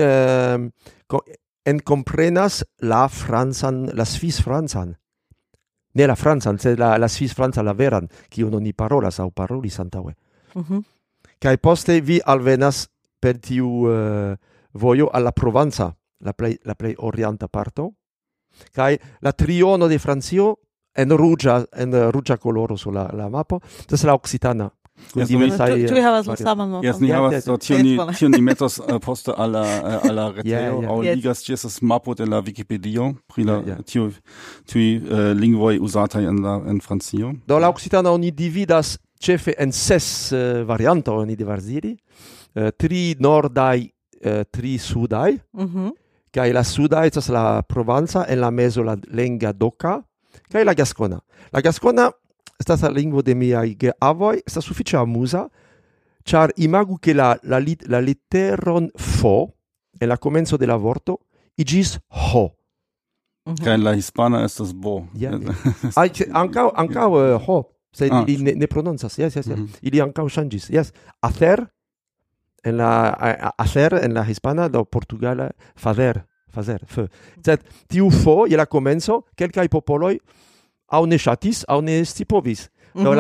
enkomprenas la svis-francan. Ne la francan, sed la svis-francan, la veran, kiun oni parolas aŭ parolis antaŭe. Kaj poste vi alvenas per tiu vojo al la Provanca, la plej orienta parto. Kaj la triono de Francio en ruĝa koloro sur la mapo, estas la occitana. Ĉu vi havas la saman mapon? Jes, ni havas tion ni metos poste al la retejo, aŭ ligas ĉi estas mapo de la Vikipedio pri la tiuj lingvoj uzataj en Francio. Do la occitana oni dividas ĉefe en 6 variantoj, oni devas diri. 3 nordaj, 3 sudaj. Kaj la suda estas la Provanca, en la mezo la Lengadoka, kaj la Gaskona. La Gaskona estas la lingvo de miaj geavoj, estas sufiĉe amuza, ĉar imagu ke la literon fo en la komenco de la vorto iĝis ho. Kaj la hispana estas bo. Ankaŭ ho, sed ili ne prononcas. Ili ankaŭ ŝanĝis. Acer. En la hispana, do portugala, fazer, fe. Sed tiu fo, je la komenco, kelkaj popoloj aŭ ne ŝatis, aŭ ne scipovis. Do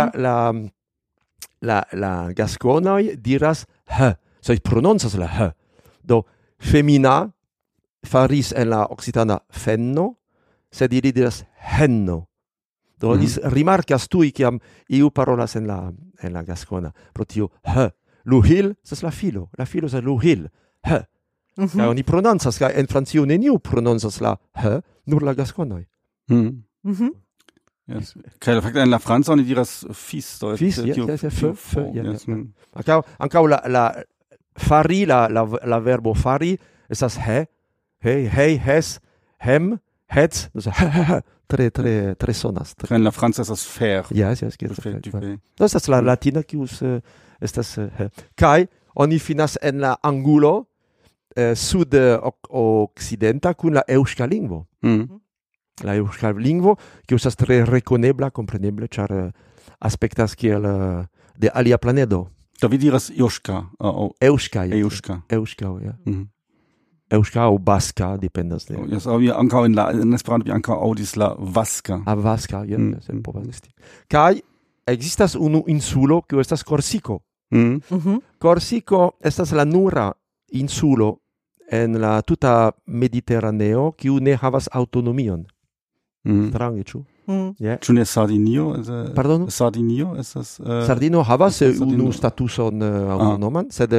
la gaskonoj diras h, sed prononcas la h. Do femina faris en la occitana fenno, sed ili diras henno. Do oni rimarkas tuj, kiam iu parolas en la gaskona, pro tiu h. Luhil, estas la filo estas Luhil, h. Kaj oni prononcas, kaj en Francio neniu prononcas la h, nur la gaskonoj. Yes. Kaj la fakte en la franca oni diras fis, do Fis, fo. Ankaŭ la fari, la verbo fari estas he, hes, hem, hetz, tre sonas. Kaj en la franca estas faire. Yes, do estas la latina kius estas kaj oni finas en la angulo sud occidenta kun la eŭska lingvo. La eŭska lingvo, kiu estas tre rekonebla, kompreneble, ĉar aspektas kiel de alia planedo. Do vi diras Euska. Eŭska. Euska. Eŭska, ja. Eŭska aŭ baska, dependas de. Yes, vi ankaŭ en Esperanto vi ankaŭ aŭdis la vaska. Vaska, jes, povas esti. Kaj ekzistas unu insulo, kiu estas Korsiko. Korsiko estas la nura insulo en la tuta Mediteraneo, kiu ne havas aŭtonomion. Strange, ĉu? Ĉu ne Sardinio? Pardonu? Sardinio estas... Sardino havas unu statuson aŭtonoman, sed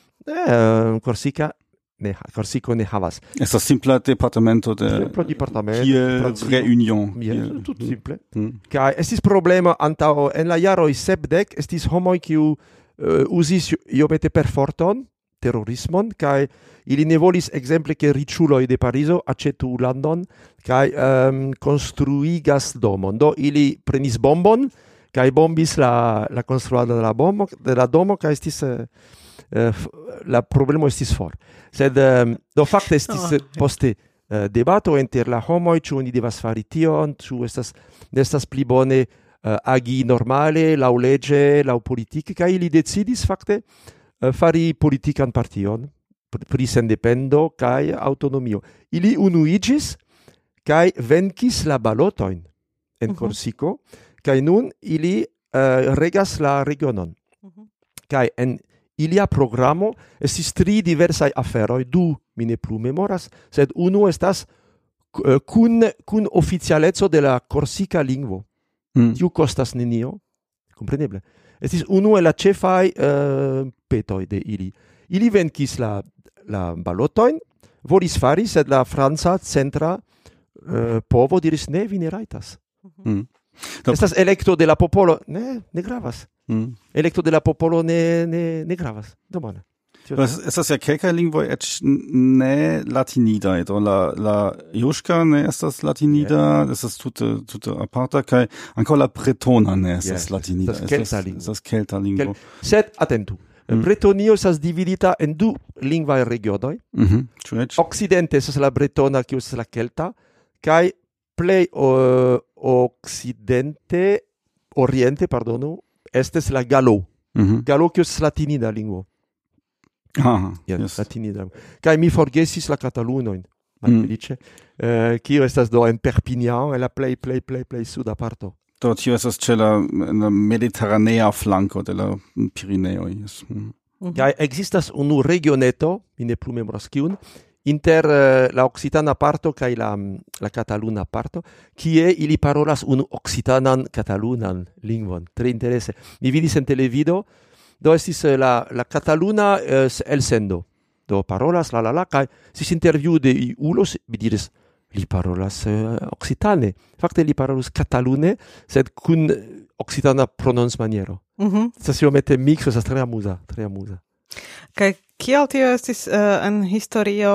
Korsiko ne havas. Estas simpla departamento de... Simpla departamento. Kiel Reunion. Tut simple. Kaj estis problemo antaŭ en la jaroj 70 estis homoj kiu uzis iomete perforton, terorismon, kaj ili ne volis ekzemple ke riĉuloj de Parizo aĉetu landon kaj konstruigas domon. Do ili prenis bombon kaj bombis la konstruado de la domo kaj estis la problemo estis for. Sed do fakte estis poste debato inter la homoj, ĉu oni devas fari tion, ĉu estas pli bone agi normale, laŭleĝe, laŭpolitike, kaj ili decidis fakte fari politikan partion pri sendependo kaj aŭtonomio. Ili unuiĝis kaj venkis la balotojn en Korsiko, kaj nun ili regas la regionon. Kaj en ilia programo estis 3 diversaj aferoj, 2 mi ne plu memoras, sed unu estas kun oficialeco de la korsika lingvo. Tiu kostas nenio, kompreneble. Estis unu el la ĉefaj petoj de ili. Ili venkis la balotojn, volis fari, sed la franca centra povo diris, ne, vi ne rajtas. Estas elekto de la popolo, ne gravas. Elekto de la popolo ne gravas. Domane. Estas ja kelkaj lingvoj eĉ ne latinidaj. Do la Juŝka ne estas latinida, estas tute aparta, kaj ankaŭ la bretona ne estas latinida. Estas kelta lingvo. Sed atentu. Bretonio estas dividita en 2 lingvaj regionoj. Okcidente estas la bretona, kiu estas la kelta, kaj plej oriente, estes la galo. Galo, kiu estas latinida lingvo. Latinida. Kaj mi forgesis la katalunojn, malfeliĉe, kiu estas do en Perpignan, en la plej suda parto. Do tio estas ĉe la mediteranea flanko de la Pireneoj. Kaj ekzistas unu regioneto, mi ne plu memoras kiun, inter la okcitana parto kaj la kataluna parto, kie ili parolas unu okcitanan katalunan lingvon. Tre interese. Mi vidis en televido, do estis la kataluna elsendo. Do parolas kaj estis intervju de iulos, mi diris, li parolas occitane. Fakte li parolas katalune, sed kun occitana prononcmaniero. Estas iomete mix, estas tre amuza. Kaj kiel tio estis en historio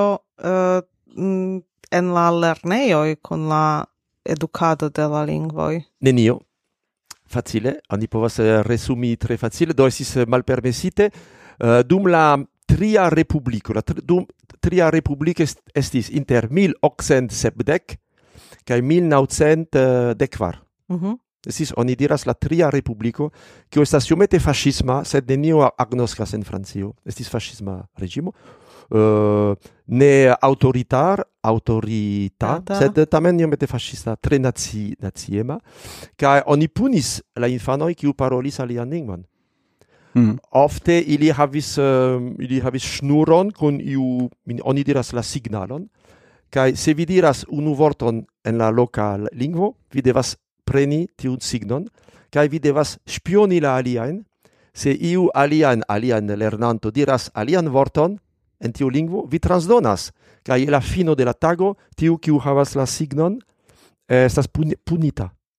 en la lernejoj kun la edukado de la lingvoj? Nenio. Facile, oni povas resumi tre facile, do estis malpermesite dum la Tria Republiko. Dum Tria Republiko estis inter 1870 kaj 1914. Estis, oni diras, la Tria Republiko, kiu estas iomete fascisma, sed nenio agnoskas en Francio. Estis fascisma reĝimo. Ne autorita, sed tamen iomete fascista, tre naciema. Kaj oni punis la infanoj, kiu parolis alian lingvon. Ofte ili havis ŝnuron kun iu, oni diras la signalon, kaj se vi diras unu vorton en la loka lingvo, vi devas preni tiun signon, kaj vi devas spioni la aliajn. Se iu alian lernanto diras alian vorton en tiu lingvo, vi transdonas, kaj la fino de la tago, tiu kiu havas la signon estas punita.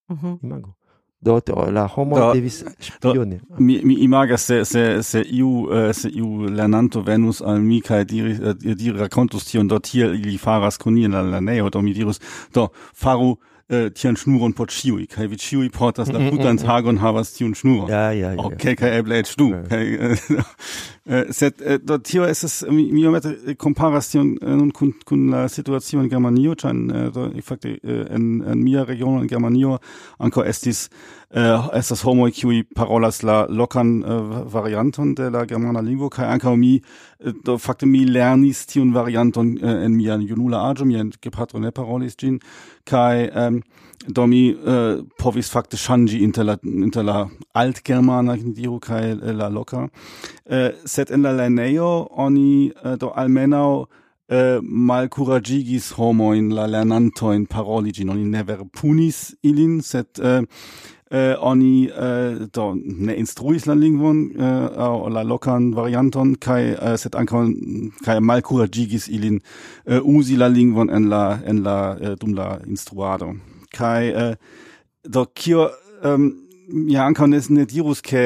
Imago. Do la homo devis spioni. Mi imagas se iu lernanto venus al mi kaj diri rakontus tion, do tiel ili faras kun ni en la lerneo, do mi dirus, do faru tian Schnuron por ĉiuj, kaj vi ĉiuj portas la tutan tagon havas tiun Schnuron. Ja. Okay, kaj eble eĉ du. Sed do tio estas mi iomete komparas tion nun kun la situacio en Germanio, ĉar do fakte en mia regiono en Germanio ankaŭ estas homoj kiuj parolas la lokan varianton de la germana lingvo, kaj ankaŭ mi do fakte mi lernis tiun varianton en mia junula aĝo, mia gepatro ne parolis ĝin, kaj do mi povis fakte ŝanĝi inter la altgermana diru kaj la loka, sed en la lernejo oni do almenaŭ malkuraĝigis homojn, la lernantojn paroli ĝin, oni ne vere punis ilin, sed oni do ne instruis la lingvon aŭ la lokan varianton kaj sed ankaŭ kaj malkuraĝigis ilin uzi la lingvon en la dum la instruado. Kaj do kio ja ankaŭ ne dirus ke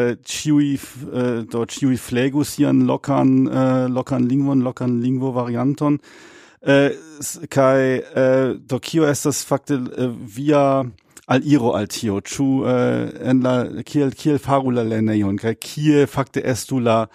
ĉiuj flegus sian lokan lingvon, lokan lingvovarianton, kaj do kio estas fakte via aliro al tio, ĉu en la kiel faru la lernejon, kaj kie fakte estu la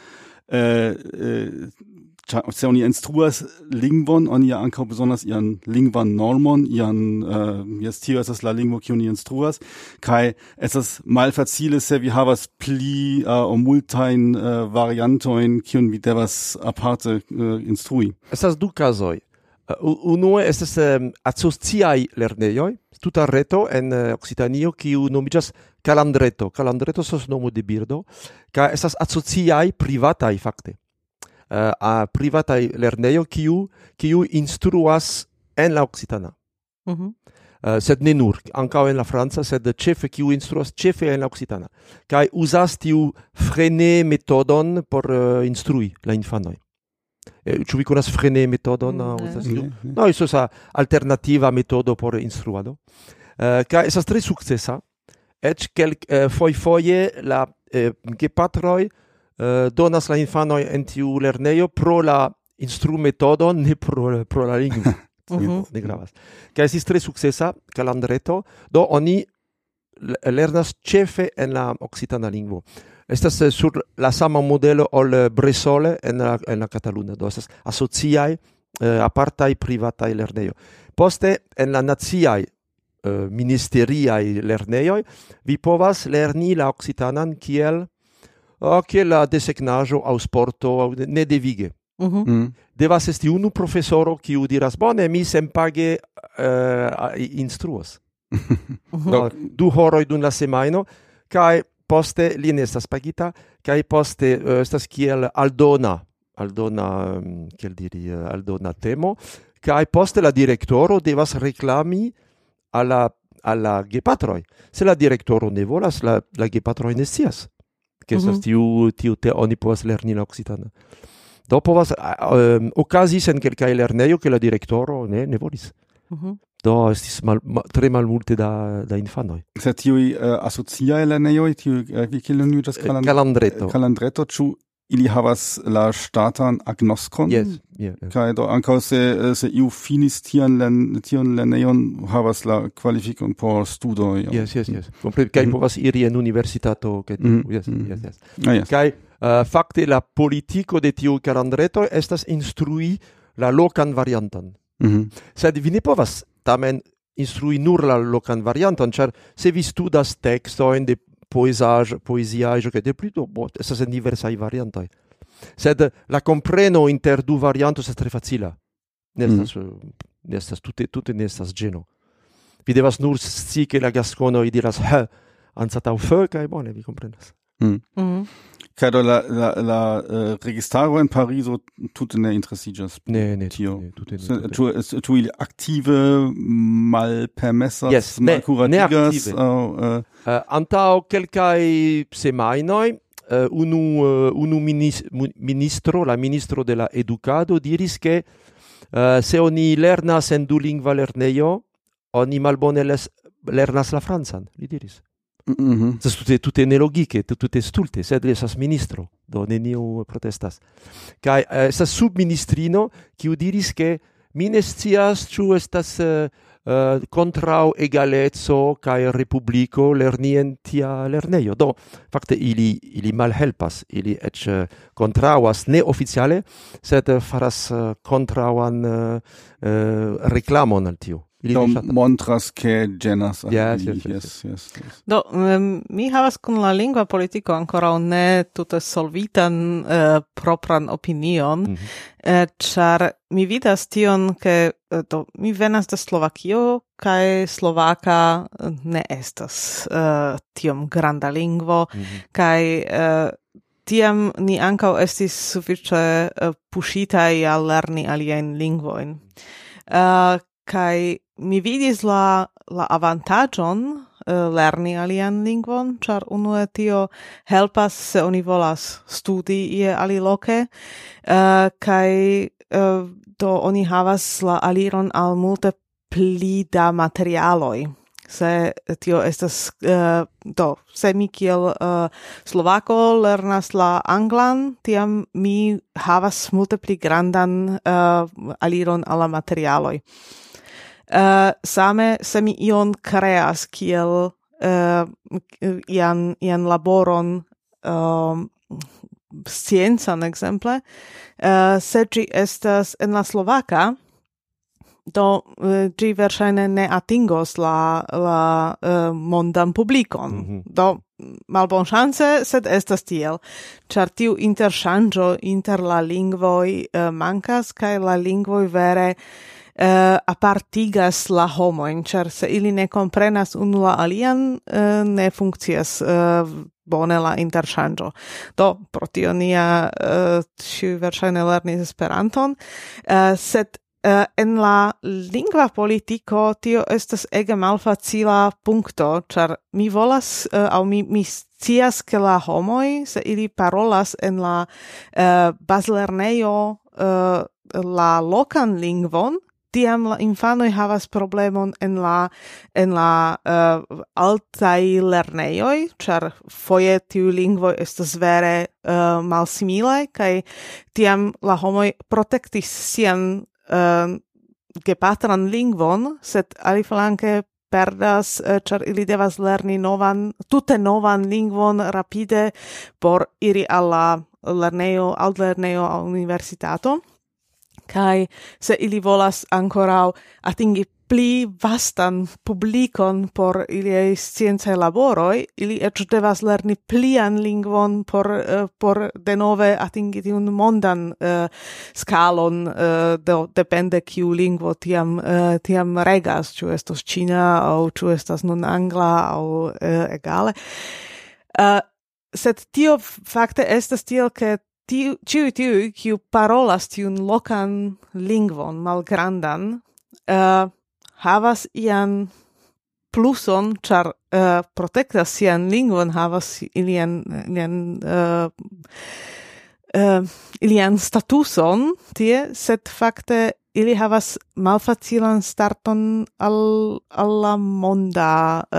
se oni instruas lingvon, oni ja ankaŭ bezonas ian lingvan normon, tio estas la lingvo kiun ni instruas, kaj estas malfacile se vi havas pli multajn variantojn kiun vi devas aparte instrui. Estas du kazoj. Unue estas asociaj lernejoj, tuta reto en Okcitanio kiu nomiĝas kalandreto. Kalandreto estas nomo de birdo, kaj estas asociaj privataj fakte. Privataj lernejoj kiu instruas en la okcitana. Sed ne nur, ankaŭ en la franca, sed ĉefe kiu instruas ĉefe en la okcitana. Kaj uzas tiu frene metodon por instrui la infanoj. Ĉu vi konas frene metodon? No, estas alternativa metodo por instruado. Kaj estas tre sukcesa. Eĉ foje la gepatroj donas la infanoj en tiu lernejo pro la instrumetodon, ne pro la lingvo. Ne gravas. Kaj estis tre sukcesa kalandreto, do oni lernas ĉefe en la okcitana lingvo. Estas sur la sama modelo ol Bresole en la Kataluna. Do estas asociaj apartaj privataj lernejoj. Poste en la naciaj ministeriaj lernejoj vi povas lerni la okcitanan kiel la desegnaĵo aŭ sporto aŭ ne devige. Devas esti unu profesoro kiu diras bone, mi senpage instruas. 2 horoj dum la semajno, kaj poste li ne estas pagita, kaj poste estas kiel aldona temo, kaj poste la direktoro devas reklami al la gepatroj. Se la direktoro ne volas, la gepatroj ne scias, ke estas tiu oni povas lerni la okcitana. Do povas okazis en kelkaj lernejoj, ke la direktoro ne volis. Do estis tre malmulte da infanoj. Sed tiuj asociaj lernejoj, vi kiel nomiĝas kalandreto, ĉu ili havas la ŝtatan agnoskon? Yes. Kaj do ankaŭ se iu finis tion lernejon, havas la kvalifikon por studoj. Yes. Kaj povas iri en universitato. Yes. Kaj fakte la politiko de tiu kalandreto estas instrui la lokan varianton. Sed vi ne povas tamen instrui nur la lokan varianton, ĉar se vi studas tekstojn de poeziaĵo kaj de pli, estas en diversaj variantoj. Sed la kompreno inter du variantoj estas tre facila. Ne estas tute ne estas ĝeno. Vi devas nur scii ke la gaskonoj diras anstataŭ f, kaj bone vi komprenas. Kaj do la registaro en Parizo tute ne interesiĝas tio. Ĉu ili aktive malpermesas, malkuratigas? Antaŭ kelkaj semajnoj unu ministro, la ministro de la edukado, diris ke se oni lernas en dulingva lernejo, oni malbone lernas la francan, li diris. Tute nelogike, tute stulte, sed li estas ministro, do neniu protestas. Kaj estas subministrino, kiu diris ke mi ne scias ĉu estas kontraŭ egaleco kaj republiko lerni en tia lernejo. Do fakte ili malhelpas, ili eĉ kontraŭas neoficiale, sed faras kontraŭan reklamon al tio. Montras che genas. Yes. Do, mi havas kun la lingva politiko ancora ne tute solvitan propran opinion, ĉar mi vidas tion, ke mi venas de Slovakio, kaj slovaka ne estas tiom granda lingvo, kaj tiam ni ankaŭ estis sufiĉe puŝitaj al lerni aliajn lingvojn. Kaj mi vidis la avantaĝon lerni alian lingvon, ĉar unue tio helpas se oni volas studi ie aliloke, kaj do oni havas la aliron al multe pli da materialoj. Se tio estas se mi kiel Slovako lernas la anglan, tiam mi havas multe pli grandan aliron al la materialoj. Same se mi ion kreas kiel ian laboron sciencan exemple, se ĝi estas en la slovaka, do ĝi verŝajne ne atingos la mondan publikon. Do malbonŝance, sed estas tiel, ĉar tiu interŝanĝo inter la lingvoj mankas, kaj la lingvoj vere apartigas la homojn, ĉar se ili ne komprenas unu la alian, ne funkcias bone la interŝanĝo. Do, pro tio nia ĉiuj verŝajne lernis Esperanton, sed en la lingva politiko tio estas ege malfacila punkto, ĉar mi volas, aŭ mi scias, ke la homoj, se ili parolas en la bazlernejo la lokan lingvon, tiam la infanoj havas problemon en la altaj lernejoj, ĉar foje tiu lingvoj estas vere malsimilaj, kaj tiam la homoj protektis sian gepatran lingvon, sed aliflanke perdas, ĉar ili devas lerni tute novan lingvon rapide por iri al la altlernejo aŭ universitato. Kaj se ili volas ankoraŭ atingi pli vastan publikon por iliaj sciencaj laboroj, ili eĉ devas lerni plian lingvon por denove atingi tiun mondan skalon, depende kiu lingvo tiam regas, ĉu estos ĉina aŭ ĉu estas nun angla aŭ egale. Sed tio fakte estas tiel, ke ĉiuj tiuj, kiu parolas tiun lokan lingvon malgrandan, havas ian pluson, ĉar protektas sian lingvon, havas ilian statuson tie, sed fakte ili havas malfacilan starton al la monda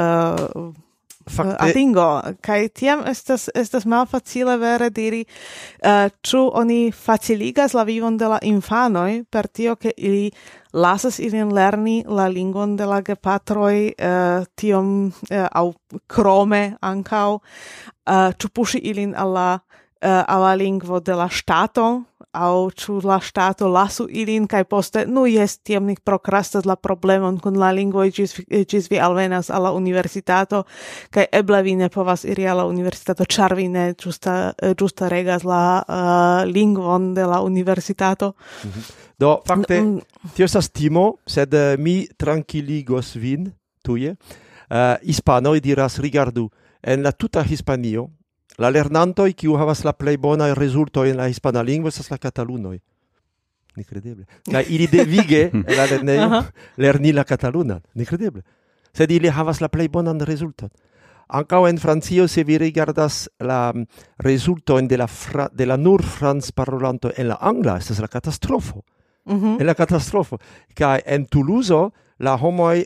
atingo, kaj tiam estas malfacile vere diri ĉu oni faciligas la vivon de la infanoj per tio, ke ili lasas ilin lerni la lingvon de la gepatroj tiom aŭ krome ankaŭ ĉu puŝi ilin al la lingvo de la ŝtato, aŭ ĉu la ŝtato lasu ilin kaj poste tiam ni prokrastas la problemon kun la lingvoj ĝis vi alvenas al la universitato, kaj eble vi ne povas iri al la universitato, ĉar vi ne ĝuste regas la lingvon de la universitato. Do fakte tio estas timo, sed mi tranquiligos vin tuje. Hispanoj diras, rigardu, en la tuta Hispanio la lernantoj, kiu havas la plej bonaj rezultoj en la hispana lingvo, estas la katalunoj. Nekredeble. Kaj ili devige en la lernejo lerni la katalunan. Nekredeble. Sed ili havas la plej bonan rezulton. Ankaŭ en Francio, se vi rigardas la rezultojn de la nur francparolanto en la angla, estas la katastrofo. En la katastrofo. Kaj en Toulouse la homoj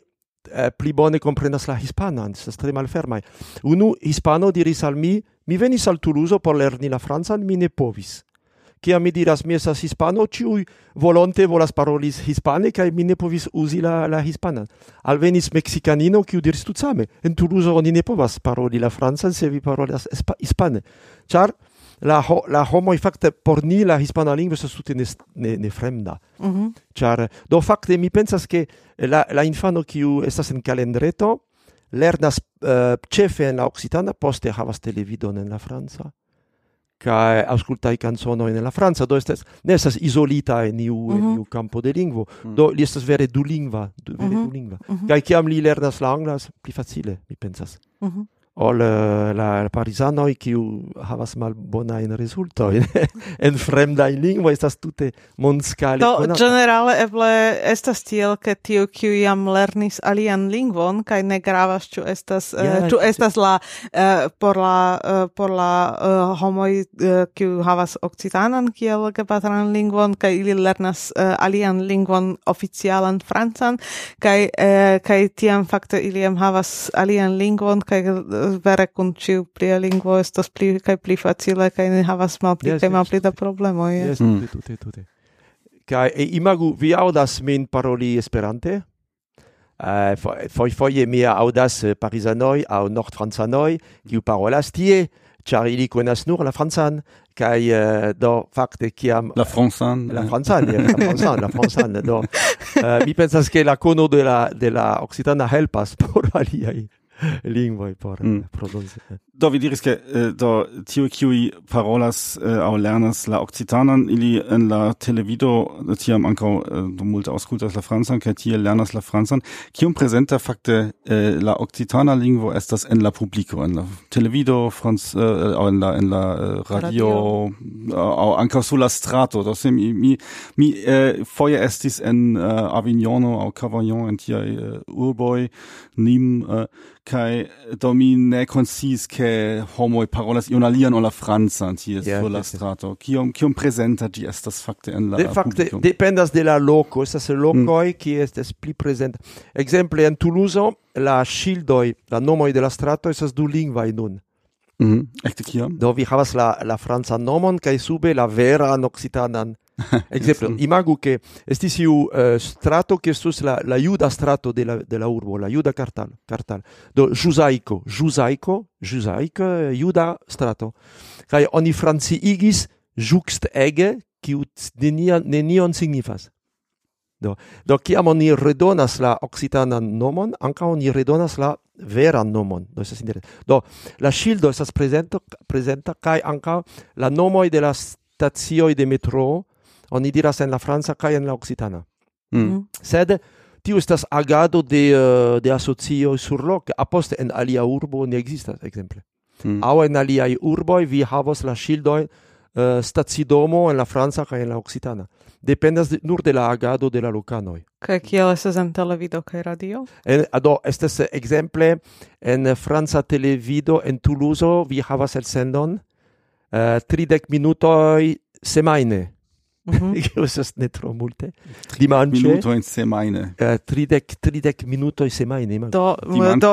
pli bone comprenas la hispanan, estas tre malfermai. Unu hispano diris al mi venis al Toulouse por lerni la francan, mi ne povis. Ciam mi diras, mi estas hispano, ciui volonte volas parolis hispane, kai mi ne povis usi la hispanan. Alvenis mexicanino, kiu diris tut same. En Toulouse oni ne povas paroli la francan, se vi parolas hispane. Char la homoi fakte por ni la hispana lingvo estas tute ne fremda. Char do fakte mi pensas ke la infano kiu estas en calendreto lernas ĉefe en la occitana, poste havas televidon en la franca. Kai auscultai canzonoi en la franca, do ne estas isolita en iu campo de lingvo. Do li estas vere dulingva. Kai kiam li lernas la angla, pli facile, mi pensas. Ol la parisanoi kiu havas malbonajn rezultojn en fremdaj lingvoj estas tute mondskale konata. Do ĝenerale eble estas tiel, ke tiu kiu jam lernis alian lingvon kaj ne gravas ĉu estas la por la homoj kiu havas okcitanan kiel gepatran lingvon kaj ili lernas alian lingvon oficialan francan kaj tiam fakte ili jam havas alian lingvon kaj vere kun ĉiu plia lingvo estas pli facile kaj ne havas malpli da problemoj. Tute. Kaj imagu, vi aŭdas min paroli Esperante? Foje mi aŭdas parisanoj aŭ nordfrancanoj kiu parolas tie, ĉar ili konas nur la francan, kaj do fakte kiam la francan, do mi pensas ke la kono de la occitana helpas por aliaj lingvoj por prononci. Do vi diris ke do tiu kiuj parolas aŭ lernas la okcitanan, ili en la televido tiam ankaŭ do multe aŭskultas la francan kaj tie lernas la francan. Kiom prezenta fakte la okcitana lingvo estas en la publiko, en la televido, aŭ en la radio aŭ ankaŭ sur la strato. Do se mi foje estis en Avignono aŭ Cavaillon, en tiaj urboj, Nîmes, kai do mi ne konsis ke homoj parolas ion alian ol la francan tie sur la strato. Kiom presenta ĝi estas fakte en la fakte dependas de la loko, estas lokoj kie estas pli presenta. Ekzemple en Toulouse la ŝildoj, la nomoj de la strato estas dulingvaj nun. Ekde kiam? Do vi havas la francan nomon kaj sube la veran okcitanan. Exemple, imagu ke estis iu strato ke estus la juda strato de la urbo, la juda kartal. Do Juzaico, juda strato. Kaj oni franciigis juxtege, kiu nenion signifas. Do kiam oni redonas la okcitanan nomon, ankaŭ oni redonas la veran nomon. Do estas interesa. Do la ŝildo estas prezenta kaj ankaŭ la nomoj de la stacioj de metro oni diras en la franca kaj en la occitana. Sed tiu estas agado de asocioj surloke, aposte en alia urbo ne ekzistas, ekzemple. Aŭ en aliaj urboj vi havos la ŝildoj stacidomo en la franca kaj en la occitana. Dependas nur de la agado de la lokanoj. Kaj kiel estas en televido kaj radio? Do estas ekzemple en franca televido en Toulouse vi havas elsendon 30 minutoj semajne. Estas ne tro multe. Dimanĉe minutojn semajne. 30 minutoj semajne. Do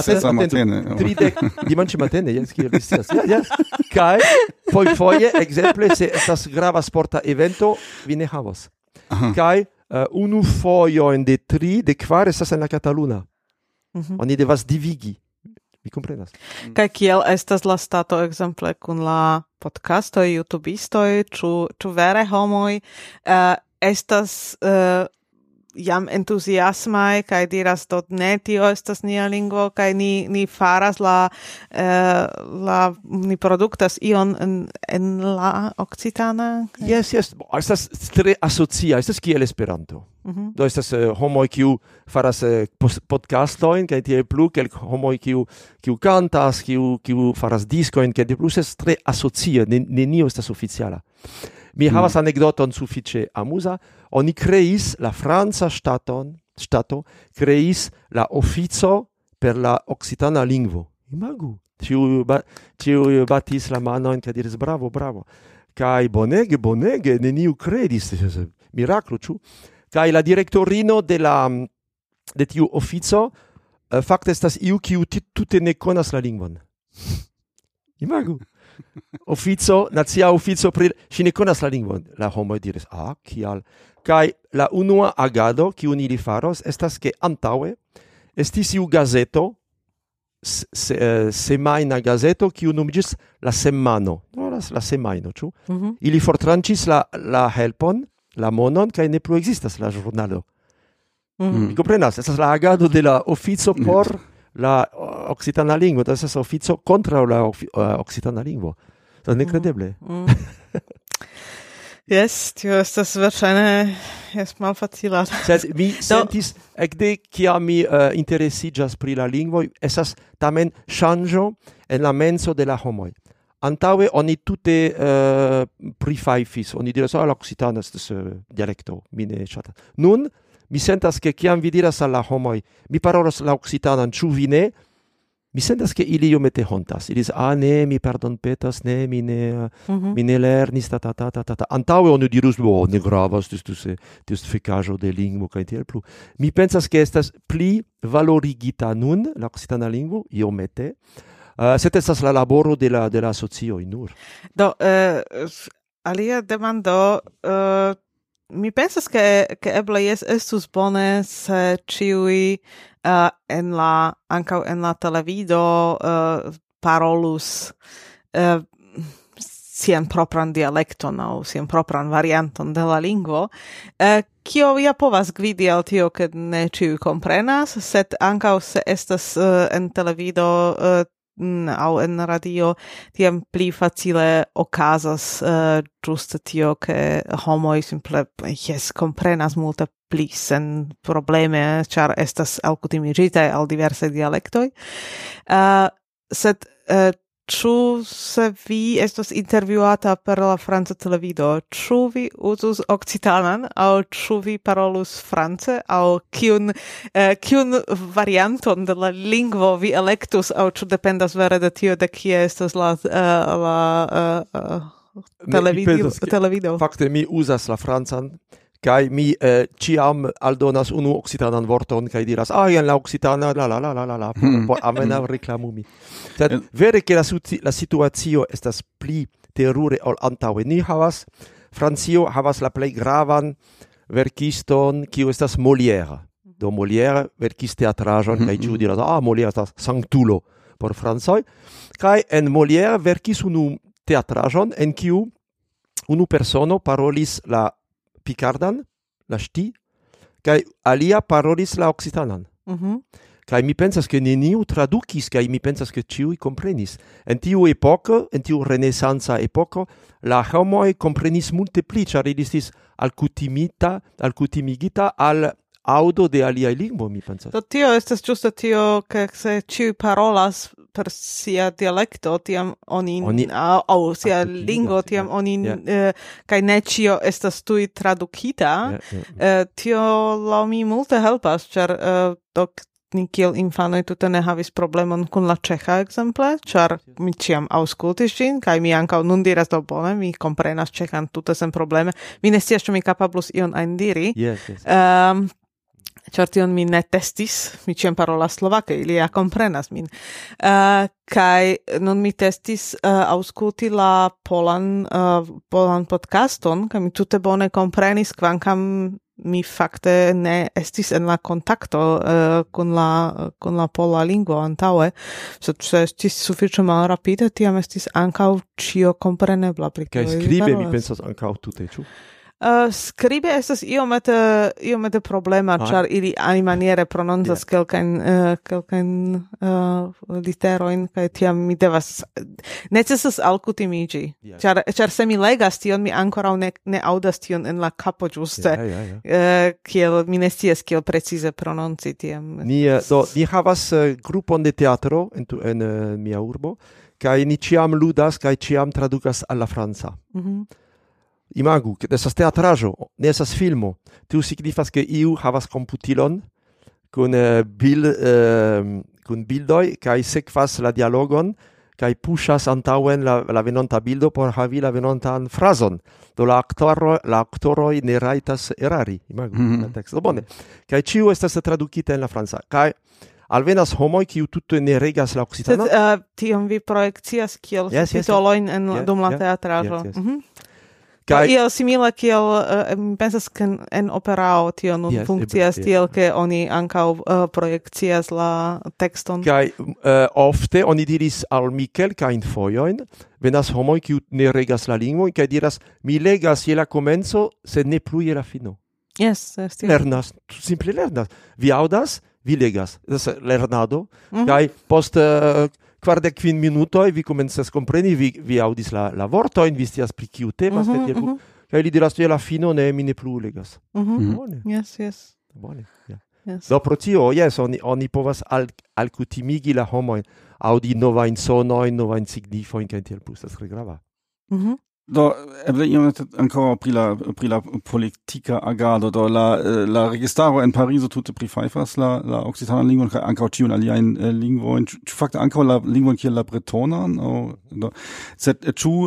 dimanĉe matene, jes, kiel vi scias. Kaj foje ekzemple se estas grava sporta evento, vi ne havos. Kaj unu fojon de 3, de 4 estas en la kataluna. Oni devas divigi. Mi komprenas. Kaj kiel estas la stato ekzemple kun la podcastoj, YouTubistoj, ĉu vere homoj estas jam entuziasmaj kaj diras do ne tio estas nia lingvo kaj ni faras ni produktas ion en la okcitana? Yes. Estas tre asocia, estas kiel Esperanto. Do estas homoj kiu faras podcastojn kaj tie plu kelkaj homoj kiu kantas, kiu faras diskojn kaj plus estas tre asocia, nenio estas oficiala. Mi havas anekdoton sufiĉe amuza. Oni kreis la franca ŝtato kreis la ofico per la okcitana lingvo. Imagu, ĉiuj batis la manojn kaj diris bravo. Kaj bonege, neniu kredis. Miraklo, ĉu? Kaj la direktorino de la de tiu offico fakte estas iu kiu tute ne konas la lingvon. Imagu. Nacia offico ŝi ne konas la lingvon. La homoj diris, kial? Kaj la unua agado, kiun ili faros, estas ke antaŭe estis iu gazeto, semajna gazeto, kiu nomiĝis La Semajno. La semajno, ĉu? Ili fortranĉis la helpon, la monon, kaj ne plu ekzistas la ĵurnalo. Mi komprenas, estas la agado de la ofico por la occitana lingvo, estas ofico kontraŭ la occitana lingvo. Das ist nekredeble. Yes, tio estas verŝajne malfacila. Sed mi sentis ekde kiam mi interesiĝas pri la lingvoj, estas tamen ŝanĝo en la menso de la homoj. Antaŭe oni tute prifajfis, oni diras, la occitana estas dialekto, mi ne ŝatas. Nun mi sentas ke kiam vi diras al la homoj, mi parolas la occitanan, ĉu vi ne? Mi sentas ke ili iomete hontas. Ili diras, ne, mi pardonpetas, ne, mi ne lernis, Antaŭe oni dirus, ne gravas, tis fekaĵo de lingvo kaj tiel plu. Mi pensas ke estas pli valorigita nun la occitana lingvo, iomete, sed estas la laboro de la socioj nur. Do, alia demando, mi pensas ke eble estus bone se ĉiuj ankaŭ en la televido parolus sian propran dialekton aŭ sian propran varianton de la lingvo, kio ja povas gvidi al tio, ke ne ĉiuj komprenas, sed ankaŭ se estas en televido aŭ en radio, tiam pli facile okazas ĝuste tio, ke homoj simple komprenas multe pli sen probleme, ĉar estas alkutimiĝitaj al diversaj dialektoj. Sed ĉu se vi estos intervjuata per la franca televido, ĉu vi uzus okcitanan aŭ ĉu vi parolus france aŭ kiun varianton de la lingvo vi elektus aŭ ĉu dependas vere de tio, de kie estas la televido? Fakte mi uzas la francan, kaj mi ĉiam aldonas unu okcitanan vorton kaj diras, jen la okcitana, por almenaŭ reklamumi. Sed vere ke la situacio estas pli terure ol antaŭe. Francio havas la plej gravan verkiston, kiu estas Molière. Do Molière verkis teatraĵon, kaj ĉiuj diras, Molière estas sanktulo por francoj. Kaj en Molière verkis unu teatraĵon, en kiu unu persono parolis la picardan, la ŝti, kaj alia parolis la occitanan. Kaj mi pensas ke neniu tradukis, kaj mi pensas ke ĉiuj komprenis. En tiu epoko, en tiu renesanca epoko, la homoj komprenis multe pli, ĉar ili estis alkutimigita al aŭdo de aliaj lingvoj, mi pensas. Do tio estas ĝuste tio, ke se ĉiuj parolas per sia dialekto, tiam oni aŭ sia lingvo, tiam oni kaj ne ĉio estas tuj tradukita. Tio laŭ mi multe helpas, ĉar ni kiel infanoj tute ne havis problemon kun la ĉeĥa ekzemple, ĉar mi ĉiam aŭskultis ĝin, kaj mi ankaŭ nun diras, do bone, mi komprenas ĉeĥan tute senprobleme. Mi ne scias, ĉu mi kapablus ion ajn diri. Ĉar tion mi ne testis, mi ĉiam parolas slovake, ili ja komprenas min. Kaj nun mi testis aŭskulti la polan podcaston, kaj mi tute bone komprenis, kvankam mi fakte ne estis en la kontakto kun la pola lingvo antaŭe, sed se estis sufiĉe malrapide, tiam estis ankaŭ ĉio komprenebla pri kio ili parolas. Kaj skribe mi pensas ankaŭ tute, ĉu? Skribe estas iomete problema, ĉar ili alimaniere prononcas kelkajn literojn, kaj tiam mi devas necesas alkutimiĝi. Ĉar se mi legas tion, mi ankoraŭ ne aŭdas tion en la kapo ĝuste, kiel mi ne scias kiel precize prononci tiam. Ni havas grupon de teatro en mia urbo, kaj ni ĉiam ludas kaj ĉiam tradukas al la franca. Imagu, ke estas teatraĵo, ne estas filmo. Tio signifas ke iu havas komputilon kun bildoj kaj sekvas la dialogon kai pushas antaŭen la venonta bildo por havi la venontan frazon. Do la aktoroj ne rajtas erari, imagu la teksto. Bone. Kai ĉiu estas tradukita en la franca. Kai alvenas homoj kiu tute ne regas la okcitana. Sed tion vi projekcias kiel titolojn dum la teatraĵo. Io simila kiel mi pensas ke en operao tio nun funkcias tiel ke oni ankaŭ projekcias la tekston. Kaj ofte oni diris al mi kelkajn fojojn, venas homoj kiu ne regas la lingvon kaj diras mi legas je la komenco, sed ne plu je la fino. Yes, lernas, simple lernas. Vi aŭdas, vi legas. Lernado, kaj post 45 minutoj vi komencas kompreni, vi aŭdis la vortojn, vi scias pri kiu temas, kaj li diras je la fino, ne, mi ne plu legas. Bone. Yes. Bone. Do pro tio, oni povas alkutimigi la homojn, aŭdi novajn sonojn, novajn signifojn, kaj tiel plu estas tre grava. Do eble ionet ancora pri la politica agado do la registaro en Pariso tute prifajfas la occitana lingvon kaj ankaŭ ĉiujn aliajn lingvojn. Ĉu fakte ankaŭ la lingvon kiel la bretonan aŭ sed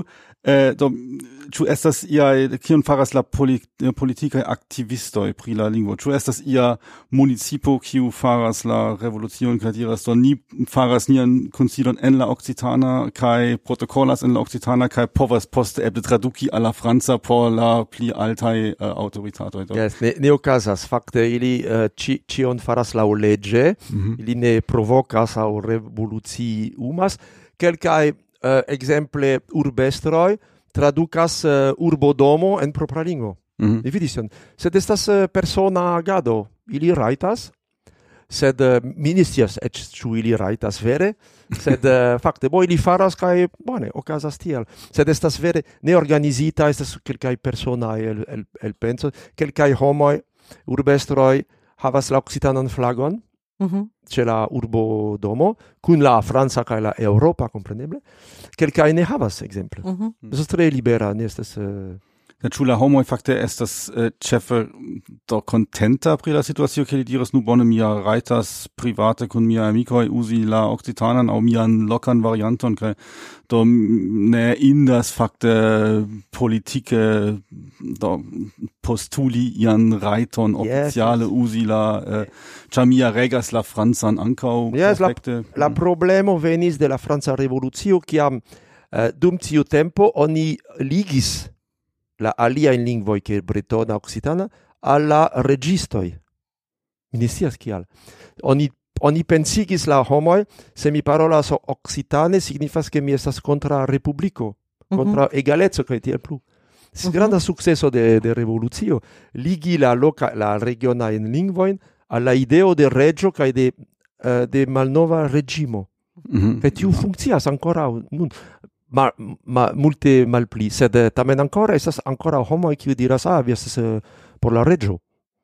ĉu estas iaj kion faras la politikaj aktivistoj pri la lingvo? Ĉu estas ia municipo kiu faras la revolucion kaj diras do ni faras nian konsilon en la occitana kaj protokolas en la occitana kaj povas poste eble traduki al la franca por la pli altaj aŭtoritatoj? Yes, ne okazas. Fakte ili ĉion faras laŭleĝe, ili ne provokas aŭ revoluciumas. Kelkaj exemple urbestroj tradukas urbodomo en propra lingvo. Vi vidis tion. Sed estas persona agado. Ili rajtas, sed mi ne scias eĉ ĉu ili rajtas vere, sed fakte ili faras kaj bone okazas tiel. Sed estas vere neorganizita, estas kelkaj personaj elpensoj, kelkaj homoj, urbestroj havas la okcitanan flagon, ĉe la urbodomo, kun la franca kaj la eŭropa, kompreneble. Kelkaj ne havas, ekzemple. Estas tre libera, ne estas... Ĉu la homoj fakte estas ĉefe do kontenta pri la situacio, ke li diras, nu bone, mia rajtas private kun miaj amikoj uzi la okcitanan aŭ mian lokan varianton, kaj do ne indas fakte politike do postuli ian rajton oficiale uzi la ĉar mia regas la francan ankaŭ. La problemo venis de la franca revolucio, kiam dum tiu tempo oni ligis la aliajn lingvoj kiel bretona, okcitana, al la registoj. Mi ne scias kial. Oni pensigis la homoj, se mi parolas okcitane, signifas ke mi estas kontraŭ republiko, kontraŭ egaleco kaj tiel plu. Granda sukceso de revolucio, ligi la regionajn lingvojn al la ideo de reĝo kaj de malnova reĝimo. Kaj tiu funkcias ankoraŭ nun. Multe malpli, sed tamen ancora estas ancora homoj kiu diras, vi estas por la reĝo.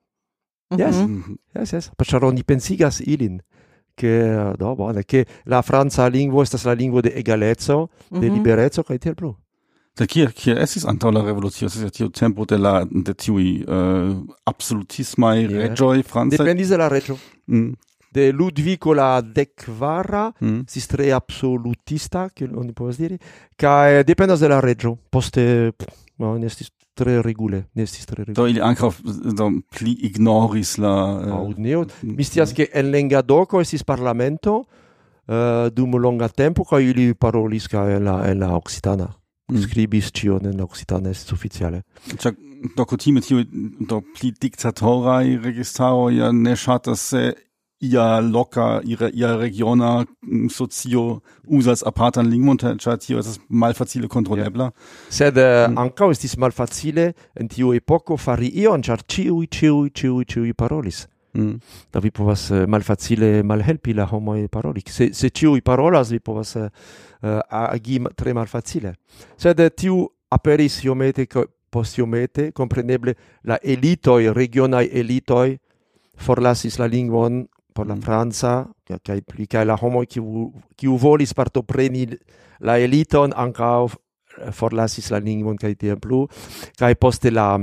Yes. Ĉar oni pensigas ilin, ke la franca lingvo estas la lingvo de egaleco, de libereco kaj tiel plu. Kie estis antaŭ la revolucio? Estis tiu tempo de tiuj absolutismaj reĝoj francaj? Dependis de la reĝo. De Ludvico la dekvara, estis tre absolutista, kiel oni povas diri, kaj dependas de la reĝo. Poste ne estis tre regule, Do ili ankaŭ pli ignoris la... Mi scias ke en Languedoco estis parlamento dum longa tempo, kaj ili parolis kaj en la okcitana. Skribis ĉion en la okcitana, estis oficiale. Do kutime tiuj pli diktatoraj registaroj ne ŝatas ia regiona socio uzas apartan lingvon, ĉar tio estas malfacile kontrolebla. Sed ankaŭ estis malfacile en tiu epoko fari ion, ĉar ĉiuj parolis. Do vi povas malfacile malhelpi la homoj paroli. Se ĉiuj parolas, vi povas agi tre malfacile. Sed tiu aperis iomete post iomete, kompreneble la elitoj, regionaj elitoj forlasis la lingvon por la franca, kaj la homoj kiu volis partopreni la eliton ankaŭ forlasis la lingvon kaj tiel plu, kaj poste la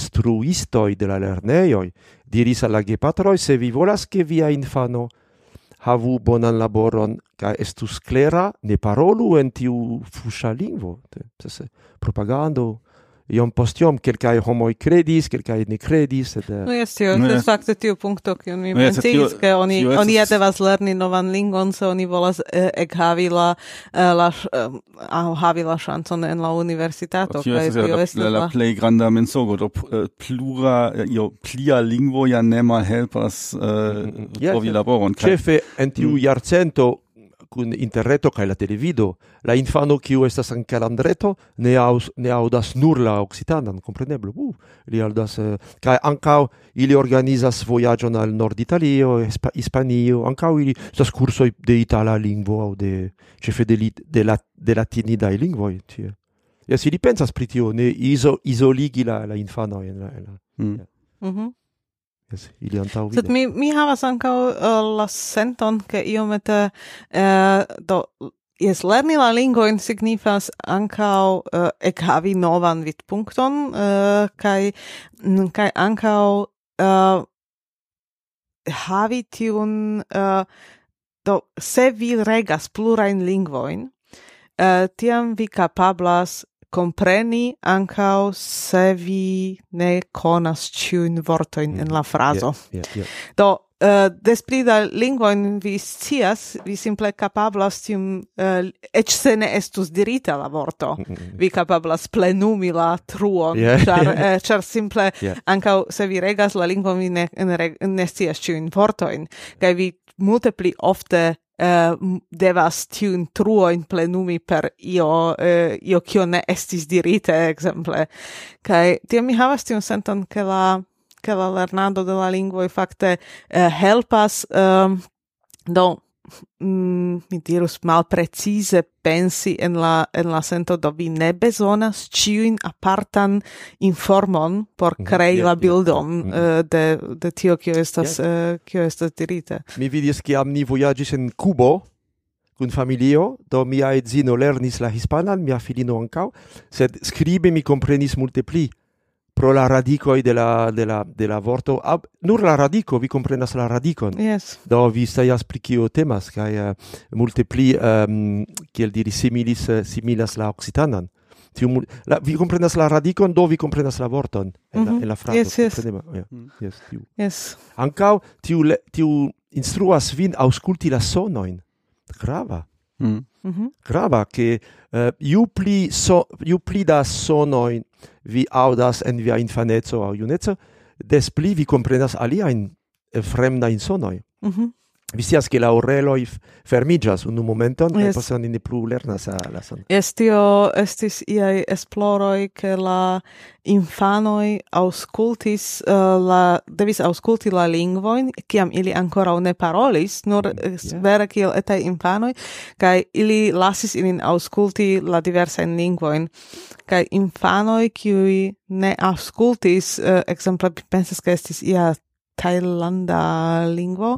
instruistoj de la lernejoj diris al la gepatroj, se vi volas ke via infano havu bonan laboron kaj estus klera, ne parolu en tiu fuŝa lingvo. Propagando. Iom post iom, kelkaj homoj kredis, kelkaj ne kredis. No jes, tio, estas fakte tiu punkto, kiun mi menciis, ke oni ja devas lerni novan lingvon, se oni volas ekhavi havi la ŝancon en la universitato. Tio estas la plej granda mensogo, do plia lingvo ja ne malhelpas trovi laboron. Ĉefe en tiu jarcento kun interreto kaj la televido, la infano kiu estas en kalandreto ne aŭdas nur la okcitanan, kompreneble. Li aŭdas kaj ankaŭ ili organizas vojaĝon al Norditalio, Hispanio, ankaŭ ili estas kursoj de itala lingvo aŭ de ĉefe de latinidaj lingvoj tie. Jes, ili pensas pri tio, ne izoligi la infanojn. Yes, sed mi havas ankaŭ la senton, ke iomete lerni la lingvojn signifas ankaŭ ekhavi novan vidpunkton kaj ankaŭ havi tiun se vi regas plurajn lingvojn, tiam vi kapablas compreni ankaŭ se vi ne konas ĉiujn vortojn en la frazo. Do des pli da lingvojn vi scias, vi simple kapablas tiun, eĉ se ne estus dirita la vorto, vi kapablas plenumi la truon, ĉar simple ankaŭ se vi regas la lingvon, vi ne scias ĉiujn vortojn, kaj vi multe pli ofte devas tiun truojn plenumi per io kio ne estis dirite, exemple. Kaj tiam mi havas tiun senton, ke la lernado de la lingvoj fakte helpas mi dirus malprecize pensi en la sento, do vi ne bezonas ĉiujn apartan informon por krei la bildon de tio kio estas dirite. Mi vidis kiam ni vojaĝis en Kubo kun familio, do mia edzino lernis la hispanan, mia filino ankaŭ, sed skribe mi komprenis multe pli. Pro la radicoi de la vorto, nur la radico, vi comprenas la radicon. Yes. Do vi scias pri kio temas, kaj multe pli, kiel diri, similas la occitanan. Vi comprenas la radicon, do vi comprenas la vorton en la frazo. Yes. Ankaŭ tiu instruas vin aŭskulti la sonojn. Grava. Grava, che ju pli da sonojn vi audas en via infaneco aŭ juneco, des pli vi comprenas aliajn fremdajn sonoj. Vi scias ke la oreloj fermiĝas unu momenton, kaj poste oni ne plu lernas la sonon. Tio estis iaj esploroj, ke la infanoj devis aŭskulti la lingvojn, kiam ili ankoraŭ ne parolis, nur vere kiel etaj infanoj, kaj ili lasis ilin aŭskulti la diversajn lingvojn. Kaj infanoj, kiuj ne aŭskultis, ekzemple pensas, ke estis ia Tailanda lingvo,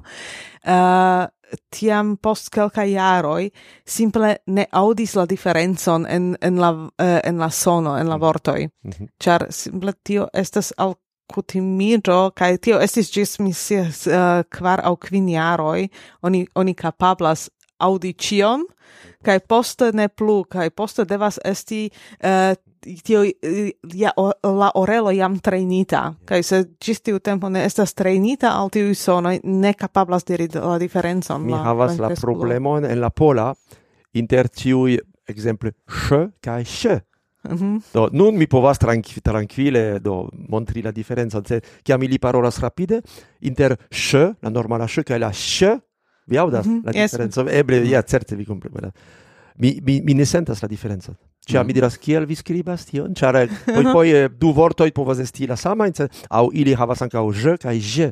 tiam post kelkaj jaroj simple ne aŭdis la diferencon en la sono, en la vortoj. Ĉar simple tio estas alkutimiĝo, kaj tio estis ĝis mi scias 4 aŭ 5 jaroj, oni kapablas aŭdi ĉion, kaj poste ne plu, kaj poste devas esti tio la orelo jam trejnita, kaj se ĝis tiu tempo ne estas trejnita al tiuj sonoj, ne kapablas diri la diferencon. Mi havas la problemon en la pola inter tiuj, ekzemple, ŝ kaj ŝ. Do nun mi povas trankvile montri la diferencon, sed kiam ili parolas rapide, inter ŝ, la normala ŝ, kaj la ŝ, vi aŭdas la diferencon? Eble, certe vi komprenas. Mi ne sentas la diferencon. Ĉar mi diras, kiel vi skribas tion? Ĉar poi du vortoj povas esti la samajn, aŭ ili havas ankaŭ ĵ kaj ĵ.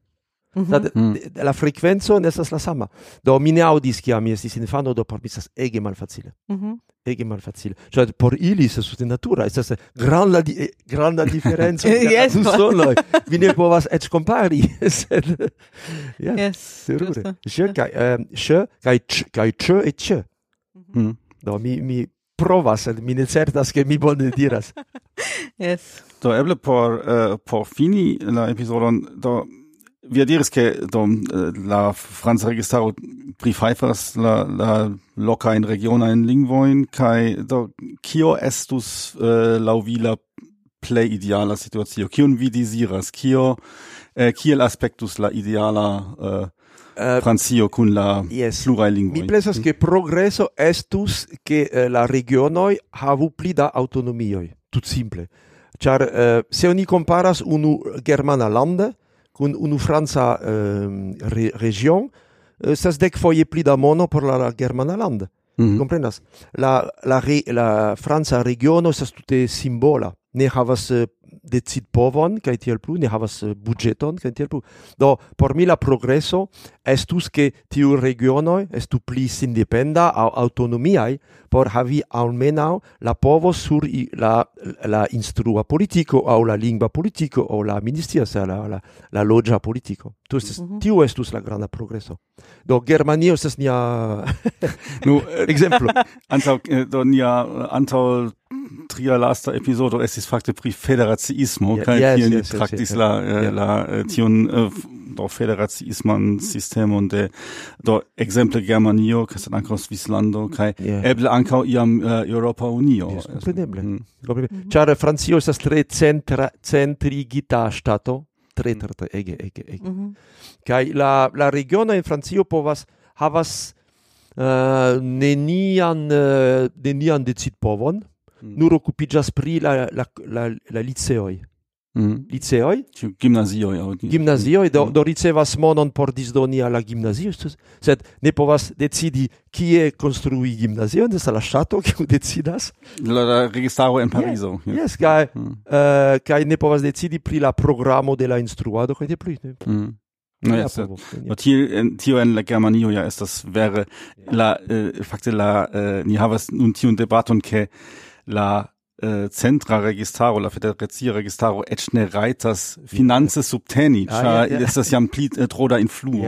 La frekvenco ne estas la sama. Do mi ne aŭdis kiam mi estis infano, do por mi estas ege malfacile. Ege malfacile. Ĉar por ili estas tute natura, estas granda diferenco inter du sonoj. Vi ne povas eĉ kompari. Sed terure. Ĵ kaj ĉ et ĉ. Do mi provas, sed mi ne certas ke mi bone diras. Yes. Do eble por fini la episodon, do via diris che la franca registaro prefajfas la loca in regiona in lingvoin kai kio estus laŭ vi la plej ideala situacio, kion vi deziras, kiel aspektus la ideala Francio kun la pluraj lingvoj. Mi pensas ke progreso estus ke la regionoj havu pli da aŭtonomioj, tut simple. Ĉar se oni comparas unu germana lande kun unu franca region, estas dekfoje pli da mono por la germana lande. Komprenas? La franca regiono estas tute simbola. Ne havas decidpovon kaj tiel plu, ne havas budĝeton kaj tiel plu. Do por mi la progreso estus ke tiu regionoj estu pli sendependa aŭ aŭtonomiaj por havi almenaŭ la povo sur la instrua politiko aŭ la lingva politiko aŭ la ministria la loĝa politiko. Tiu estus la granda progreso. Do Germanio estas nia ekzemplo. Antaŭ tria lasta episodo estis fakte pri federaciismo kaj kiel ni traktis la tion do federaciisman sistemon de do ekzemple Germanio kaj ankaŭ Svislando kaj eble ankaŭ iam Eŭropa Unio. Kompreneble. Ĉar Francio estas tre centrigita ŝtato, tre ege. Kaj la regiono en Francio havas nenian decidpovon. Nur okupiĝas pri la liceoj. Liceoj? Gimnazioj, do ricevas monon por disdoni al la gimnazio, sed ne povas decidi kie konstrui gimnazion, estas la ŝtato kiu decidas. La registaro en Parizo. Yes, kaj ne povas decidi pri la programo de la instruado, kaj pli. Tio en la Germanio ja estas vere fakte ni havas nun tiun debaton ke la centra registaro, la federacia registaro eĉ ne rajtas finance subteni, ĉar estas jam pli tro da influo.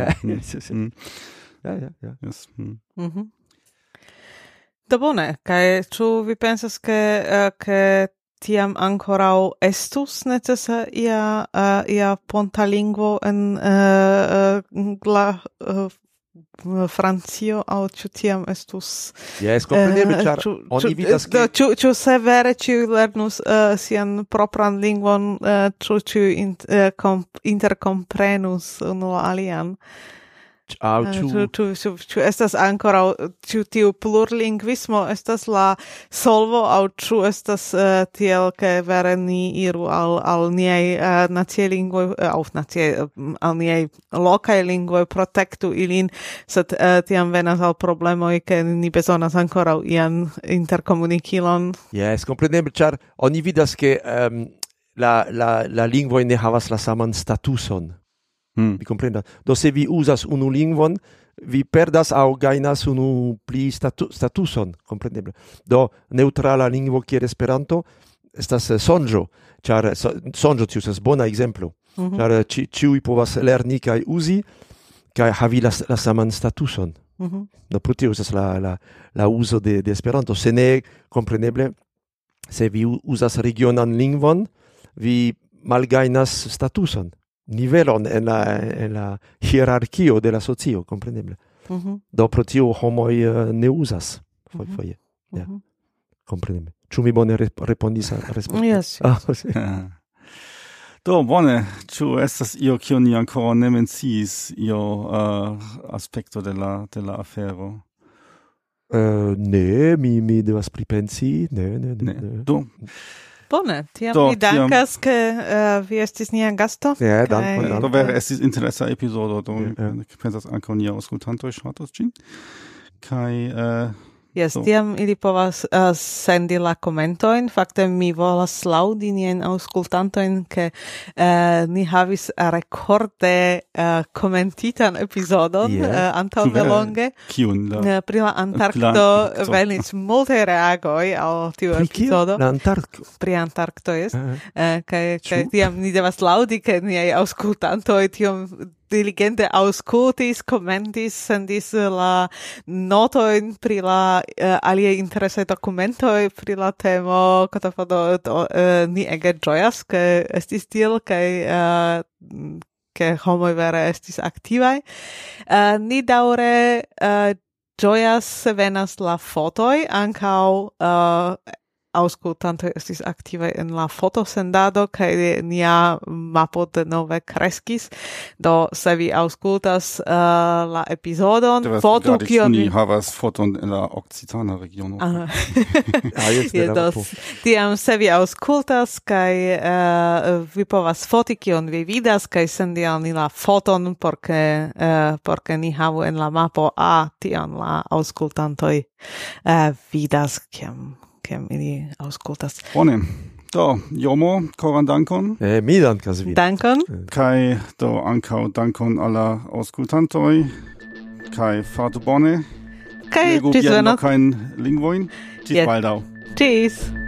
Do bone, kaj ĉu vi pensas ke tiam ankoraŭ estus necesa ia ponta lingvo en la Francio aŭ ĉu tiam estus kompreneble, ĉar oni vidas ke ĉu se vere ĉiuj lernus sian propran lingvon, ĉu interkomprenus unu la alian. Ĉu estas ankoraŭ ĉu tiu plurlingvismo estas la solvo aŭ ĉu estas tiel ke vere ni iru al niaj naciaj lingvoj aŭ al niaj lokaj lingvoj, protektu ilin, sed tiam venas al problemoj ke ni bezonas ankoraŭ ian interkomunikilon. Jes, kompreneble, ĉar oni vidas ke la lingvoj ne havas la saman statuson. Vi comprendas. Do se vi uzas unu lingvon, vi perdas aŭ gajnas unu pli statuson, kompreneble. Do neŭtrala lingvo kiel Esperanto estas sonĝo, ĉar sonĝo tiu estas bona ekzemplo, ĉar ĉiuj povas lerni kaj uzi kaj havi la saman statuson. Do pro tio estas la uzo de Esperanto. Se ne, kompreneble, se vi uzas regionan lingvon, vi malgajnas statuson. Nivelon en la hierarkio de la socio, kompreneble. Do pro tio homoj ne uzas foje. Kompreneble. Ĉu mi bone respondis al respondo? Yes. Do bone, ĉu estas io kion ni ankoraŭ ne menciis, io aspekto de la afero? Ne, mi devas pripensi. Ne. Do bone, tiam mi dankas, ke vi estis nia gasto. Dankon. Do vere estis interesa epizodo, do pensas ankaŭ nia aŭskultantoj ŝatas ĝin. Kaj Yes, tiam ili povas sendi la komentojn. Fakte mi volas laŭdi niajn aŭskultantojn, ke ni havis rekorde komentitan epizodon antaŭ nelonge. Kiun? Pri la Antarkto venis multaj reagoj al tiu epizodo. La Antarkto? Pri Antarkto, yes. Kaj tiam ni devas laŭdi, ke niaj aŭskultantoj tiom diligente auscultis, commentis, sendis la notojn pri la aliaj interesaj dokumentoj pri la temo, ni ege ĝojas, ke estis tiel, kaj che homoi vere estis activai. Ni daure gioias se venas la fotoi, ancau auscultanto estis active en la fotosendado, kai nia mapo de nove creskis. Do, se vi auscultas la episodon, foto kion vi havas foton en la Occitana regiono. Tiam, se vi auscultas, kai vi povas foti kion vi vidas, kai sendi al ni la foton, porque ni havu en la mapo tiam la auscultantoi vidas kem ili auskultas. Bone. Do, Jomo, koran dankon. Mi dankas vin. Dankon. Kai do ankau dankon alla auskultantoi. Kai fartu bone. Kai, ĝis venos. Kein lingvoin. Ĝis baldaŭ. Tschüss.